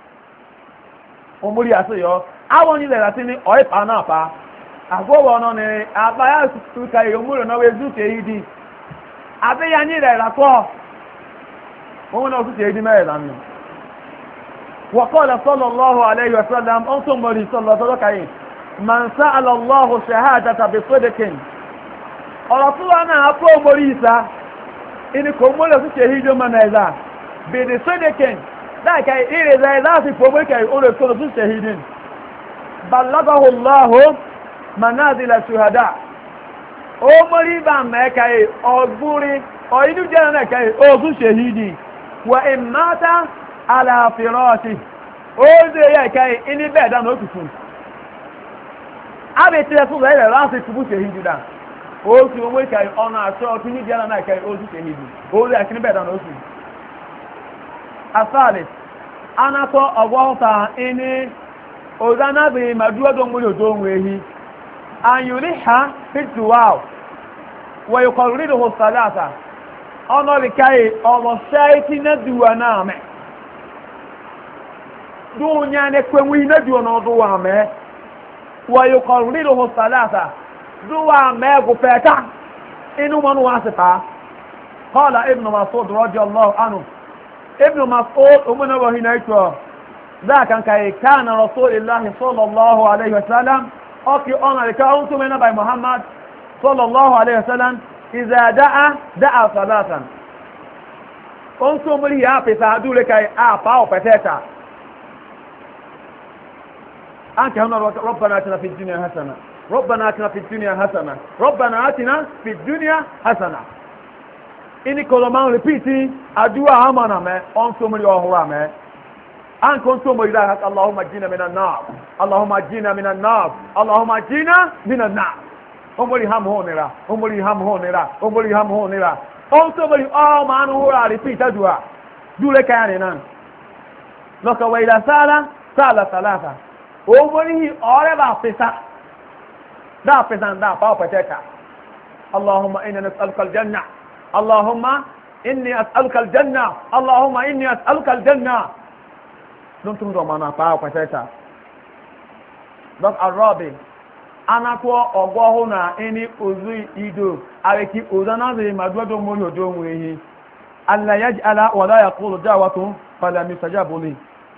omori ase yo awon ni le lati ni oi pa na pa agbowo no ni abaya su kai omori no we zu te yidi abe ya ni le la to o no su te yidi me la mi wa qala sallallahu alayhi wa sallam antum mari sallallahu alayhi man sa'ala allah shahadata bi sidqin ora tu ana apo omori isa ini ko mo le su te yidi ma na eza bi de sidqin da kai ire zai za su fobe kai ore kono su shahidin ballagahu allah manazil shuhada o mori ba me kai ogburi o inu je na kai o su shahidi wa imata ala firashi o de ya kai ini be da no tutu abe ti su zai ra su tubu shahidi da o su mo kai ona so tini je na kai o su shahidi o de akini be da no su asalis anato ogwota ini ozana bi maduwa do muri odo nwehi anyuliha fitwa wa yuqarriruhu salata ono likai ono shaiti na duwa na me dunya ne kwenwi na duwa no duwa me wa yuqarriruhu salata duwa me go peta inu monu wasipa qala ibn mas'ud radiyallahu anhu ابن مسعود ومن هو هنا يتوى ذاك كان كان رسول الله صلى الله عليه وسلم اوكي انا لك انتم من نبي محمد صلى الله عليه وسلم اذا دعا دعا ثلاثا انتم لي يا فسادو لك ا باو بتاتا انت هنا ربنا اتنا في الدنيا حسنه ربنا اتنا في الدنيا حسنه ربنا اتنا في الدنيا حسنه ini koloman repeat aduwa amana me on so mri ohura me an kuntum ila Allahumma jina minan nar Allahumma jina minan nar Allahumma jina minan nar omori ham honira omori ham honira omori ham honira also omori all man who are repeat adua dure kayane nan loka wa ila sala sala salasa omori ore ba pesa da pesa da pa pateka Allahumma inna nas'aluka al-janna Allahumma inni as'aluka al-janna Allahumma inni as'aluka al-janna don tun do mana pa pateka dok arabi anakwo ogwo na eni ozu ido areki ozana ze madwodo mori odo onwehi alla yaj'ala wa la yaqulu da'watun fala mistajabu li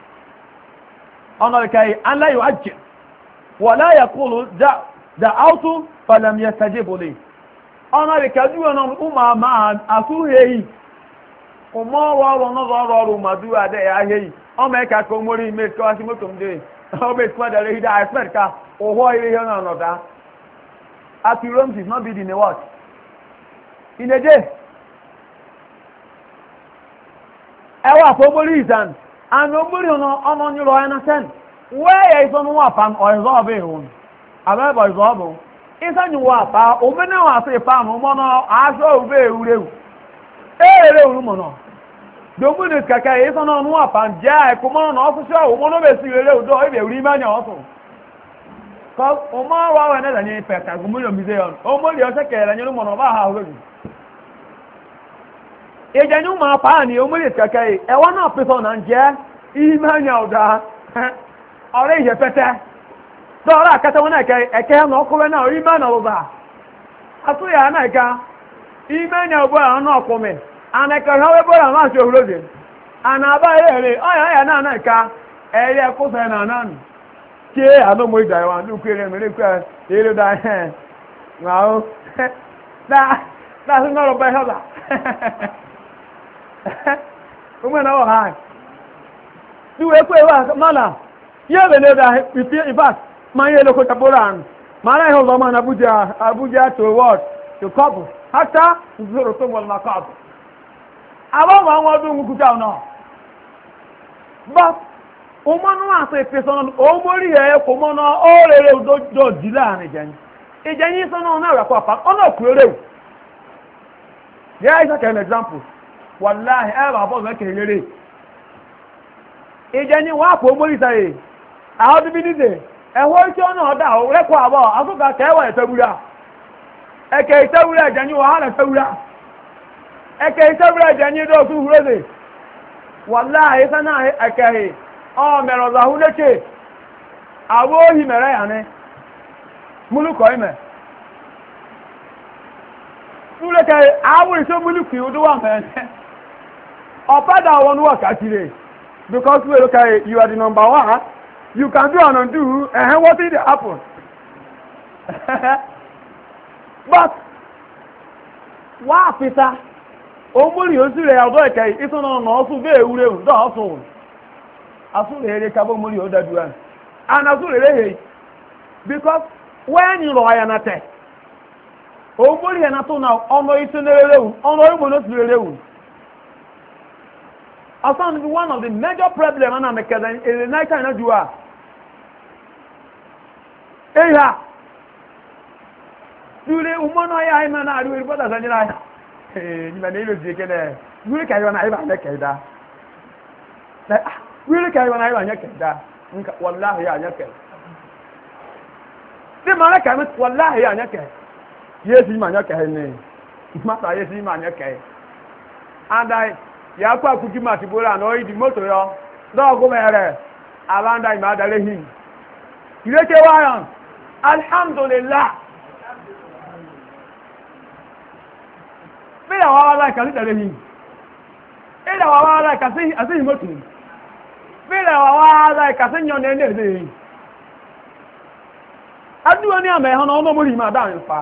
ana kai alla yu'ajjil wa la yaqulu da'awtu fala yastajibu li ana kai duwa na umma ma asuheyi umo wa wa no ro ro madu ade ya heyi o me ka ko mori me ko asimoto mde o be kwa dare hida expert ka oho ile here na anoda at Rome is not be in a what in a day ewa for reason and nobody ono ono nyuro ya na ten where is on wa pan o resolve ehun aba ba resolve isa nyu wa pa o me na wa se pa mo no aso ube ewurewu ere uru mo no dogu ni kaka isa no wa pan ja e ko mo no official o mo no be si rere odo e be uri ma nya oso ko o ma wa wa na da ni pe ka gumu yo museum o mo li o se kere nyu mo no ba ha ho e je nyu ma pa ni o mo li kaka e e wa na pe so na nje i ma nya oda ore je pete do ra kata wona ke e ke no ko na ori ma na oba atu ya na ka i ma nya obo a na ko me ana ka ha we bo na ma se ohuroje ana ba ere o ya ya na na ka e ye ko se na na ke ano mo ida wa lu kwere mere kwa ere da he ngao da da so no ba ha da ume na o ha du e ko wa mala ye be ne da in fact ma ye lo ko taboran mara he lo ma na Abuja Abuja to what to couple hata zuru to wal maqab aba wa wa du mu kuta no but o ma no ase person o mori he ko mo no o rere do do dila ni jan e jan yi so no na ra papa o no kurere there is an example wallahi e ba bo me kelere e jan yi wa ko mori sai a o bi ni de e wo ti o no da o re ko abo asuka ke wa etawura e ke etawura jan yi wa hala etawura e ke etawura jan yi do su hureze wallahi sana e ke ọ mere ọzọ ahụ leche abụ ohi mere ya ne muluko ime muleke awụ iso muluko iwuduwa mere ọpada ọwọ nuwa kachire because we look at you are the number one you can do and undo and what did happen but wa apita omori osire ya ọdọ ike iso nọ n'ọsụ be ewurewu dọ ọsụ asulere kabo muri odaduan and asulere he because when you lawyer na te o muri na to na ono itunerewu ono imo no tunerewu asan be one of the major problem na make that is the night na dua eha dure umono ya ina na aru ribota sanira eh ni na ile jekele dure kayo na iba na kaida wíri ka ìwọ̀n ayé àyẹ́kẹ̀ dá wàláhì àyẹ́kẹ̀ tí ma rẹ̀kẹ̀ mi wàláhì àyẹ́kẹ̀ yé sí ma àyẹ́kẹ̀ ní mata yé sí ma àyẹ́kẹ̀ andai ya kú àkúkí ma ti bóra àná ìdí mọ́tò yọ lọ́ọ̀gọ́ mẹ́rẹ̀ àbáńdá ìmọ̀ adalé hìn ìrẹ́kẹ̀ wáyàn alhamdulillah bí ìyàwó wa láìka sí tẹ̀lé hìn ìyàwó wa láìka sí ìmọ̀tò bílẹ̀ wà wá láìka sí yàn ní ẹni èdè yìí adúgbò ní àmà ẹ̀họ́n ọmọ mọ́rí máa dáa nípa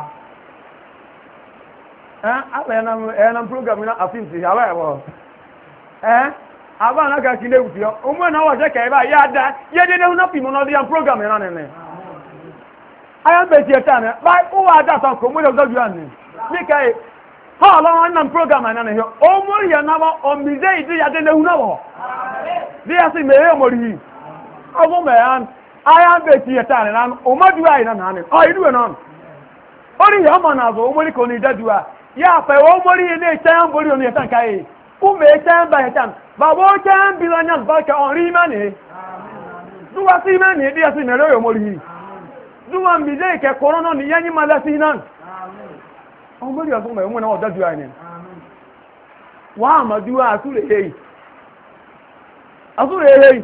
ẹ̀ẹ́nà program ní àfíìsì àwẹ́ ẹ̀wọ̀ ẹ́ àbá náà kàkí lè wùtí ọ ọmọ náà wà jẹ́kẹ̀ ẹ̀bá yá dá yé dédé hún náà pìmọ̀ náà díyàn program ẹ̀nà nìní ayá ń bẹ̀ tí ẹ̀ta ní báyìí ó wà dá sọ kò mú ha la na program na na he o mori ya na ba o mi ze idi ya de na hu na wo di ya si me e mori hi o go me an aya be ti ya ta na o ma du ai na na ni o idu na ori ya ma na zo o mori ko ni da duwa ya pe o mori ni ta mori o ni ta kai u me ta ba ya ta ba bo ta bi la nya ba ka on ri ma ni duwa si ma ni di ya si me lo mori hi duwa mi ze ke corona ni yanyi ma la si nan ọmọ rí ọdún mẹ́rin wọn dájú àìní wọ́n àmà dúwà àtúrẹ̀ èyí àtúrẹ̀ èyí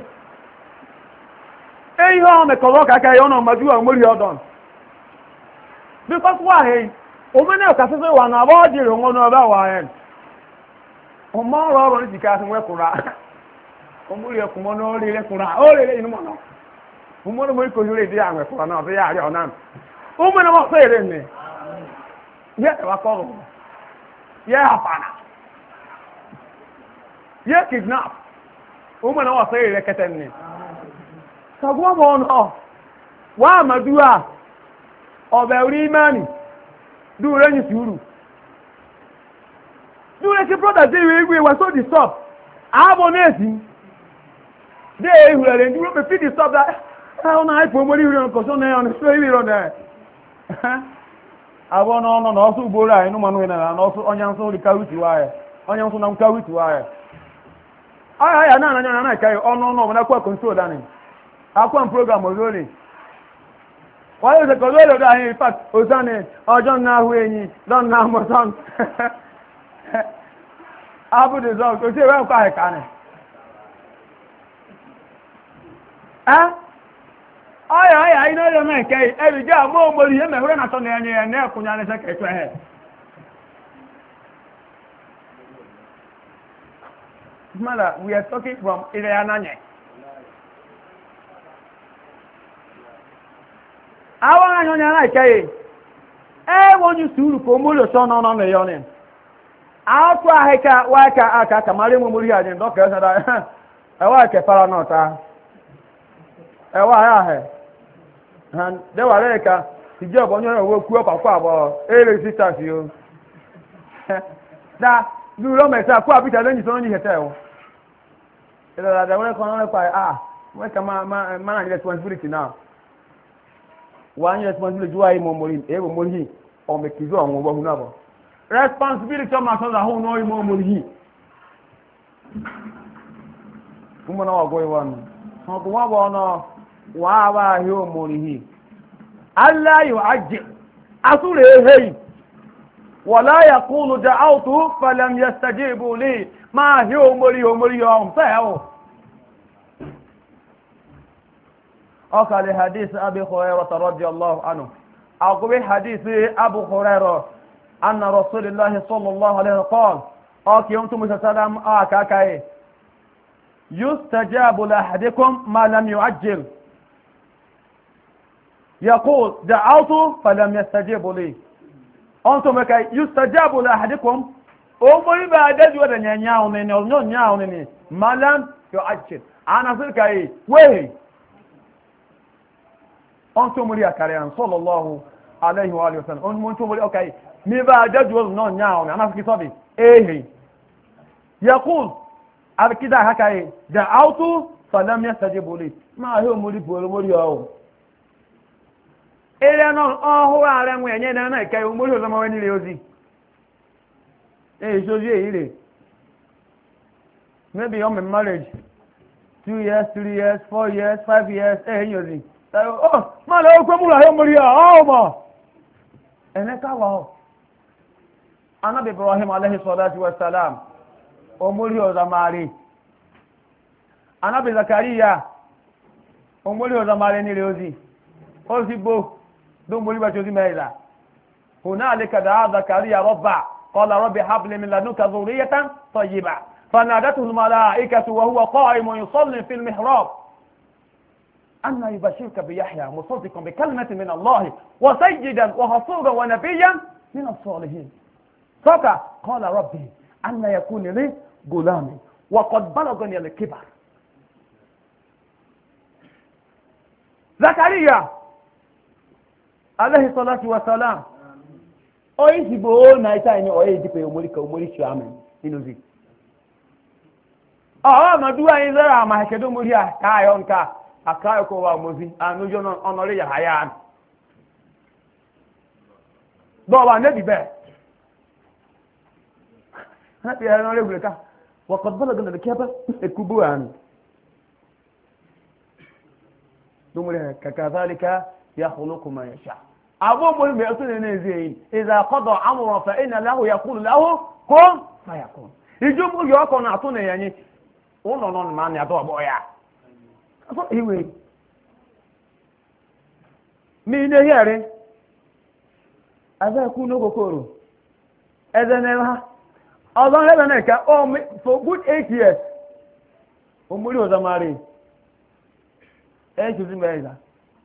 èyí hàn mẹ́kọ̀lọ́ kàkà yọ náà màdúwà ọmọ rí ọdún because wà èyí omen náà kàfẹ́fẹ́ wà náà wọ́n jẹ́rẹ̀ wọn náà bá wà ẹ̀ ọmọ ọrọ̀ ọrọ̀ ní tìkà fún wẹ́kùnrà ọmọ rí ẹkùnmọ́ náà rí ẹkùnrà ó rí inú mọ̀ náà ọmọ náà mọ̀ kò yóò rí ìdí àwọn ẹ̀kùnrà náà tó yà àrí ọ̀nà ọmọ náà wọ́n fẹ́ èrè ní yẹ ẹwà kọrọ yẹ àpànà yẹ kidnap ọmọ náà wà sọ èrè kẹtẹ ní ṣàgbọ́n bọ̀ ọ̀nà wà àmàdúwà ọ̀bẹ̀ orí imani dúró ní sùúrù dúró kí brọ́dà dé ìwé ìwé wà só disturb ààbọ̀ nẹ́ẹ̀sì dé ìhùrẹ̀ rẹ̀ dúró pé fi disturb dá ọ̀nà àìpò mórí ìrìn ọkọ̀ sọ́nà ọ̀nà ìṣó ìrìn ọ̀nà abụọ n'ọnụ na ọsọ ugboro anyị nụmanụ wenara na ọsọ onye nsọ nri kawiti waaya onye nsọ na nkawiti waaya agha ya na anya na aka ọnụ ọnụ ọbụla kwa kontrol dani akwa m program ozori wáyé òsè kọ̀ lórí ọ̀dọ̀ àyìn ìfàt òsánì ọjọ́ náà ahụ enyi lọ́nà àmọ̀sán abúdé zọ́ kò sí ìwé nǹkan àìkà ni ẹ́ ọ̀yà ọ̀yà iná ilé náà kẹ́yì ẹ̀rì jẹ́ àmọ́ òmòrì yẹ́ mẹ́wúrẹ́ náà tọ́nà ẹni ẹ̀ ní ẹ̀kúnyà ní sẹ́kẹ̀ ẹ̀tọ́ ẹ̀ Mother, we are talking from Ireananye. Àwọn àyàn yàrá ìkẹyè ẹ wọ́n ní sùúrù kò múlò sọ́nà ọ̀nà mẹ́yọ́ ni àátọ́ àhíká wáíká àkà kàmàrí mú múrí àjẹ́ dọ́kẹ̀ ẹ́sẹ̀dá ẹwà ẹ̀kẹ́ fara náà ta ẹwà ayáhẹ̀ dẹ́wà rẹ̀ẹ̀ká ìjẹ́ ọ̀bọ̀ ní ọ̀wọ́ kú ọ̀pàpọ̀ àbọ̀ èrè sísà sí o dá lúrọ mẹ́sà kú àbíta lẹ́yìn sọ́nà ní ìhẹ̀tẹ́ ẹ̀ ìdàdàdà wọ́n kọ́ ọ́nà pa ah wọ́n kà máa ní responsibility now wọ́n yẹ responsibility wáyé mọ́ mọ́rí ẹ̀rọ mọ́rí yìí ọmọ ìkìzú àwọn ọgbọ́n hùn náà bọ̀ responsibility ọmọ àtọ́nà àwọn ọmọ ìmọ̀ mọ́rí yìí fún mọ́nà wà gbọ́ ìwà nù wọn kò wọ́n bọ̀ ọ̀nà wà á wá ahẹ́ ọmọrí yìí aláyò ajẹ́ asúrẹ̀ ehe yìí wọ̀lá yà kúlù dà áwùtú fẹlẹ̀m yẹ sẹ́jẹ́ ìbò lè máa ahẹ́ ọmọrí ọmọrí ọ̀hún fẹ́ ọ̀ أقل حديث أبي هريرة رضي الله عنه أقول حديث أبو هريرة أن رسول الله صلى الله عليه وسلم قال أك يوم تمسسلام أكاكاي يستجاب لأحدكم ما لم يعجل يقول دعوت فلم يستجيب لي أنتم كي يستجاب لأحدكم أمري بعد جود نياوني نياوني ما لم يعجل أنا سلكاي وين on to muri akare an sallallahu alaihi wa alihi wasallam on mon to muri okay mi ba jadwal no nyaaw na anafiki sobi eh yaqul abkida hakai da'awtu falam yastajibu li ma he muri bolo muri o ere no ohu are nwe enye na na kai muri o zama wani le ozi eh sozi e ile maybe on marriage two years three years four years five years eh yozi oh ma le ko mu la yo mori ah ma ene ka wa anabi ibrahim alayhi salatu wassalam o mori o zamari anabi zakariya o mori o zamari ni leozi o si bo do mori ba jozi meila hunalika da'a zakariya rabba qala rabbi hab li min ladunka dhurriyatan tayyiba fanadatuhu almalaikatu wa huwa qa'imun yusalli fil mihrab أن يبشرك بيحيى مصدقا بكلمة من الله وسيدا وحصورا ونبيا من الصالحين فقال قال ربي أن يكون لي غلام وقد بلغني الكبر زكريا عليه الصلاة والسلام oyi sibo na ita ni oyi dipe omori ka omori shi amen inozi ah ma duwa yin zara ma kedo mori a ka ayo nka aka ko wa mozi anu jo no onore ya haya do wa ne bibe ha ti ya no le gure ka wa qad balagna al-kaba ekubuan dumure ka kadhalika yakhluqu ma yasha abo mo be so ne neze iza qada amra fa inna lahu yaqulu lahu kun fayakun ijo mo yo ko na to ne yanyi uno no ma ni ato abo ya so iwe mi ne yare aza ku no kokoro ezene ha ọzọ lebe na ka o for good eight years o muri o zamari eh juzi meza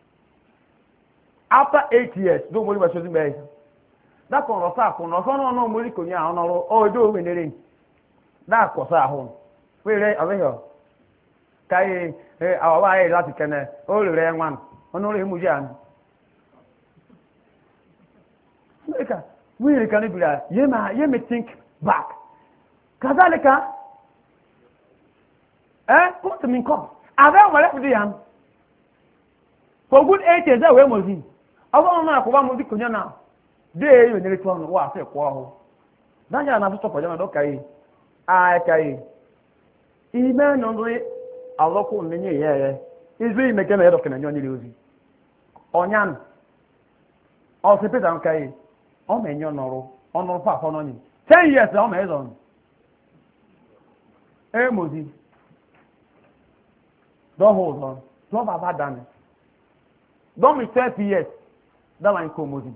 after eight years do muri ba juzi meza da ko ro sa ko no so no no muri ko nya onoro o do we nere da ko sa ho we re abeho kai eh awa ai lati kene o re nwan ono re mu jan America we re kan bira ye ma ye me think back كذلك eh كنت من قبل أبا ولا بديان فقول إيه تزا وين مزين أبا ما أقوى مزين كنا نا ده ينير توان واسع قواه ده جانا في سوق جانا دوكاي آه كاي إيمان نقول الله كون مني ياه إزاي مكان يدوك نجوا نيلوزي أنيان أو سبت أم كاي أم ينيو نورو أم نورو فافونوني ten years أم هيزون emozi don't hold on don't baba done don't be twelve years that one ko mozi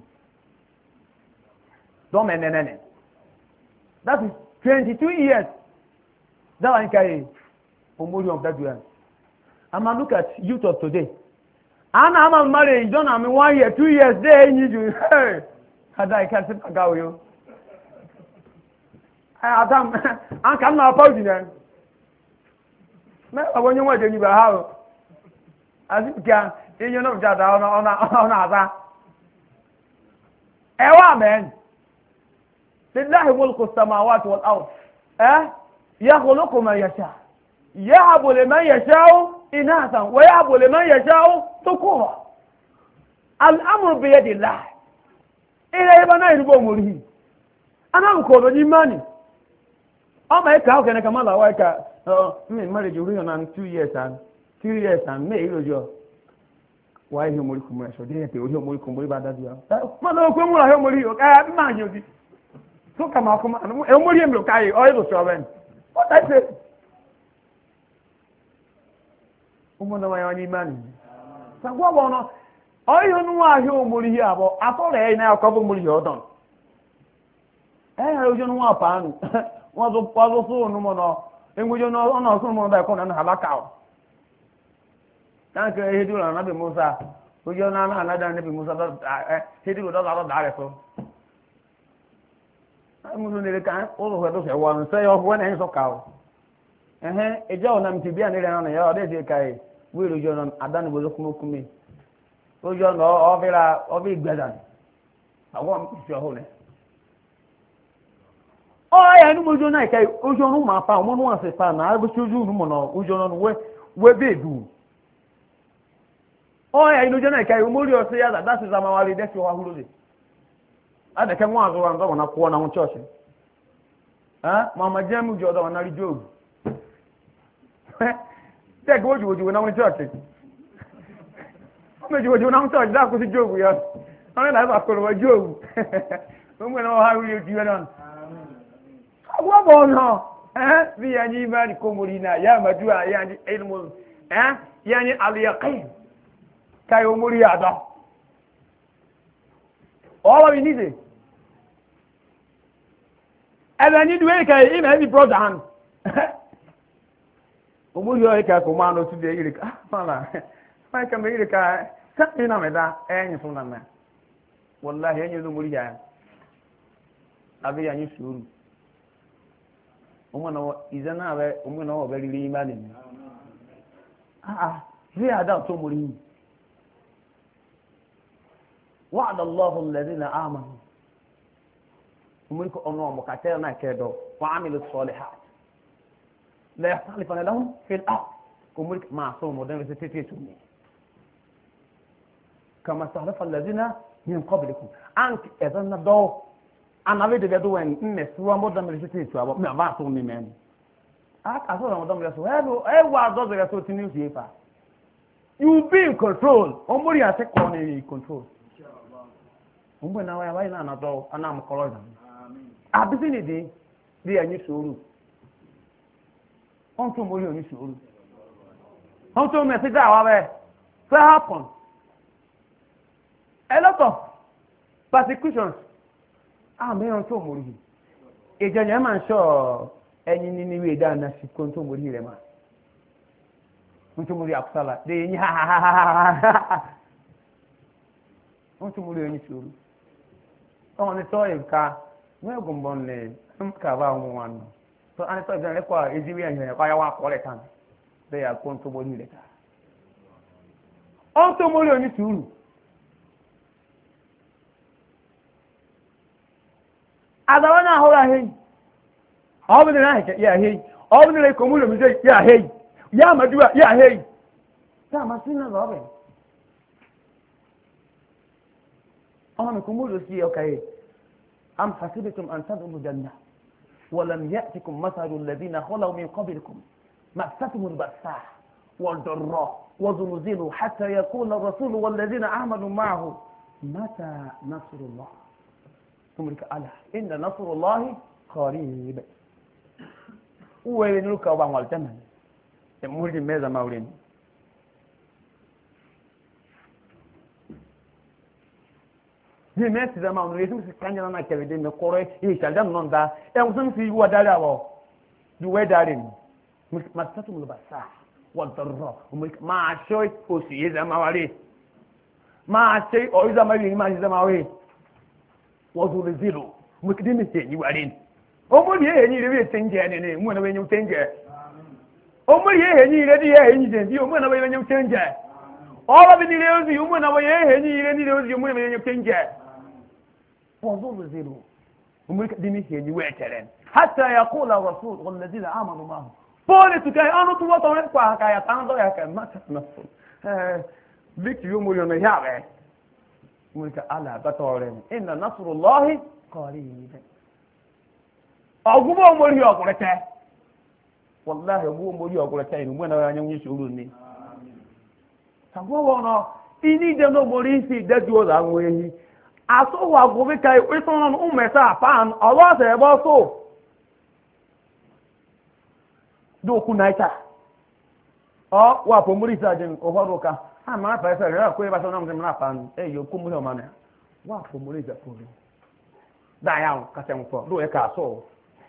don't menenene that is twenty-two years that one kai omori of that one ama look at youth of today ana ama marriage don't am one year two years dey need you hey ada I can't sit agaw you adam an kan na pause ni me awonye nwa de ni ba ha o azika inyo no jada ona ona ona aza ewa men lillahi mulku samawati wal ard eh yakhluqu ma yasha yahabu liman yasha'u inathan wa yahabu liman yasha'u dhukura al-amru bi yadi allah ila ibana ibo murihi ana ko do ni mani o ma ka o kene kamala wa ka me marriage uri on two years and three years and me irojo why he mori kumura so de te ori mori kumuri ba dadu ya ma no ko mura he mori o ka bi ma joji so kama ko ma e mori em lo kai o iro so ben what I say umo na wa ni mani sa gwa bo no o yo nu wa he o mori hi abo atore e na ko bo mori ho don e ha o jo nu wa pa nu wa zo pa zo so nu mo no engujo no ono so mo da ko na halaka o tanke hedu na nabi Musa ujo na na na da nabi Musa da hedu da da da re so ai mu ne ka o lo do se wa se yo ho na so ka o eh eh ejo na mti bia ne re na ya o de de kai wi ro jo na adan bo kumo kumi ujo no o vira o bi gbedan awon ti ho ne oya nu mojo na kai ojo nu ma pa mo nu ase pa na abu choju nu mo no ojo no we we be du oya inu jo na kai o mori o se ya that is ama wali de fi wa hulu de ada ke mo azo wan do na ko na mo church ha mama jemu jo do na ri job te go ju ju na mo church mo ju ju na mo church da ko si job ya ana na ba ko ro job mo mo na ha wi ju na agwa bono eh bi yani ba ko murina ya madua yani ilmu eh yani al yaqin kai umuri ada all we need ebe ni duwe kai ime bi brother han umuri yo ka ko ma no tu de ire ka fala fa ka me ire ka sa ina me da enyi so na na wallahi enyi no muri ya abi yani suru umana wa izana ba umana wa bari li imani ah ah zai ada to muri wa'ada Allahu alladhina amanu umuriko ono mo katela na kedo wa amilu salihat la yakhtalifuna lahum fil ard umuriko ma so mo dan resete tumi kama salafa alladhina min qablikum ank edanna do anabe de do wen mmesuwa mo dan resete tu abo me ba so mi men aka so mo dan reso e wa do de reso tini fi fa you be in control omuri ase ko ni control umwe na wa wa na do ana am kolo dan abisi ni di di anyi suru on to mo yo ni suru on to me se da wa be so happen a lot of persecutions ah me on to mo ri e je nya man so enyi ni ni we da na si kon to mo ri re ma on to mo ri akusala de nyi ha ha ha on to mo ri ni suru on ni so e ka we go mbonle ka ba mu wan so ani so je kwa ejiwi anyo kwa ya wa ko le tan de ya kon to mo ri le ta on to mo ri ni suru adawana hola hey obìnrin náà hẹ̀kẹ́ yà hey obìnrin rẹ̀ kò mú lòmí jẹ́ yà hey yà màdúwà yà hey tá a máa sí náà lọ́bẹ̀ ọmọ mi kò mú lò sí ọkà yìí am hasibitum an tadkhulu janna wa lam ya'tikum mathalu alladhina khalaw min qablikum ma'satuhum al-ba'sa wad-dharra wa zulzilu hatta yaqula ar-rasulu walladhina amanu ma'ahu mata nasrullah tumrika ala inna nasrullahi qarib uwe ni luka wa ngwal taman e muri meza mawlin ni mesi da mawlin yesu si kanya na kele de me kore e shaldam non da e musun fi wa dara wo du we darin masatu mulbasa wal darra ma shoy o si yeza mawali ma shay o yeza mawali ma yeza mawali wa zulzilu mukdimi te ni warin omori ye ni re tenje ne ne mu na wenyu tenje omori ye ni re di ye ni den di mu na wenyu tenje oba bi ni re ozi mu na wenyu ni re ni re ozi mu na wenyu tenje fozulu zilu omori dimi ye ni weteren hatta yaqula rasul wal ladina amanu ma pole tukai anu tu wato ne kwa ka ya tan do ya ka mata na eh victory omori na yawe omori ka ala batore inna nasrullahi qarib ọgwụgbọ omori ọgwụrịta wallahi ọgwụgbọ omori ọgwụrịta inu mgbe na anya nwunye soro nne sagwọwọ nọ ini ije n'omori isi deji ụlọ anwụ ehi asụwa agwụbi ka ịsọ nọ ụmụ esa pan ọlọ ọsọ ebe ọsọ dị okwu na ịta ọ wapụ omori isi ajin ụfọdụ ụka ha mara fa ese rere akwụ ebe asọ na mzim na pan eyi okwu mmiri ọmana ya wapụ omori isi apụrụ da ya kasị nwụfọ dị onye ka asọ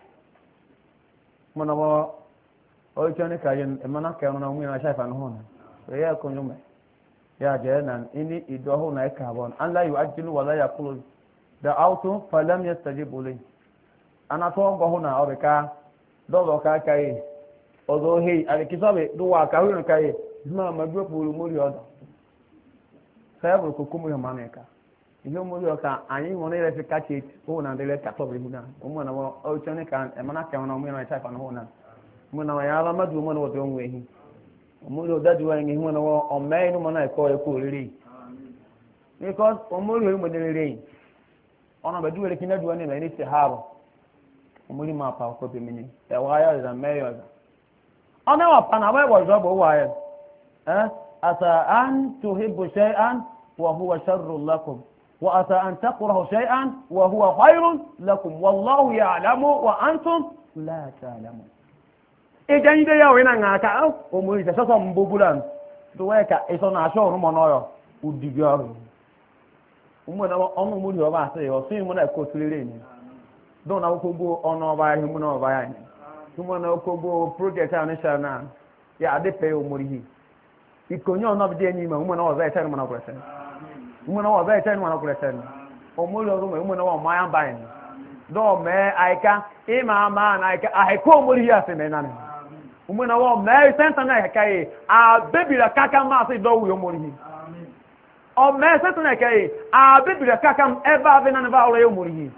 mana wa o chane ka yin emana ka na mu na shaifa no hona so ya ko nyume ya je nan ini ido ho na ka bon an la yu'ajjilu wa la yaqulu da auto fa lam yastajibu li ana to go ho na o be ka do do ka kai o do he ale kisabe do wa ka hu kai ma ma do pulu muri odo sa bu ko kumu ya maneka ihe muri oka anyị mo ne le ka chi ho na de le ka to be hu na o mo na o chane ka emana ka na mu na shaifa no hona muna wa yala madu muna wa don wehi omulo dadu wa ngi muna wa o mai no muna ko e ko riri because omulo yo mo de riri ona be duwe kina duwa ne na ni sahaba omuli ma pa ko be mini e wa ya da meyo ona wa pana wa wa zo bo wa ya eh asa an tuhibbu shay'an wa huwa sharrun lakum wa asa an takrahu shay'an wa huwa khairun lakum wallahu ya'lamu wa antum la ta'lamun ejanyi de yawo ina ngaka o mo ise soso mbobulan do weka iso na asho ru mo noyo udigaro umo na onu mo ri oba se o sin mo na ko tulere ni do na ko go ono ba hi mo na oba ya ni umo na ko go project an sha na ya ade pe o mo ri ikonyo no bi de ni ma umo na oba ete mo na ko sen umo na oba ete mo na ko sen o mo ri o mo umo na wa ma ya ba ni do me aika ima ma na aika ai ko mo ri ya se me na ni umuna wo me senta na kai a bebira kaka ma se do wo mori amen o me senta na kai a bebira kaka eba be na ba wo yo mori amen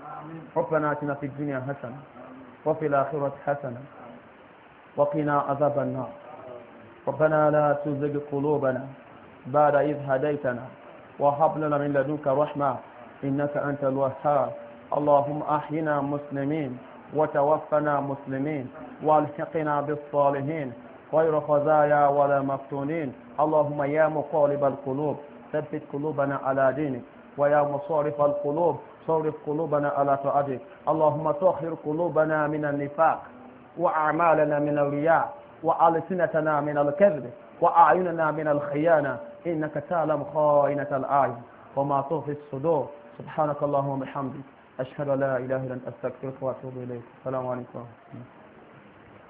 ربنا آتنا في الدنيا حسنة وفي الآخرة حسنة وقنا عذاب النار ربنا لا تزغ قلوبنا بعد إذ هديتنا وهب لنا من لدنك رحمة إنك أنت الوهاب اللهم أحينا مسلمين وتوفنا مسلمين والحقنا بالصالحين غير خزايا ولا مفتونين اللهم يا مقالب القلوب ثبت قلوبنا على دينك ويا مصارف القلوب صرف قلوبنا على طاعتك اللهم طهر قلوبنا من النفاق وأعمالنا من الرياء وألسنتنا من الكذب وأعيننا من الخيانة إنك تعلم خائنة الأعين وما تخفي الصدور سبحانك اللهم وبحمدك أشهد أن لا إله إلا أنت أستغفرك وأتوب إليك السلام عليكم.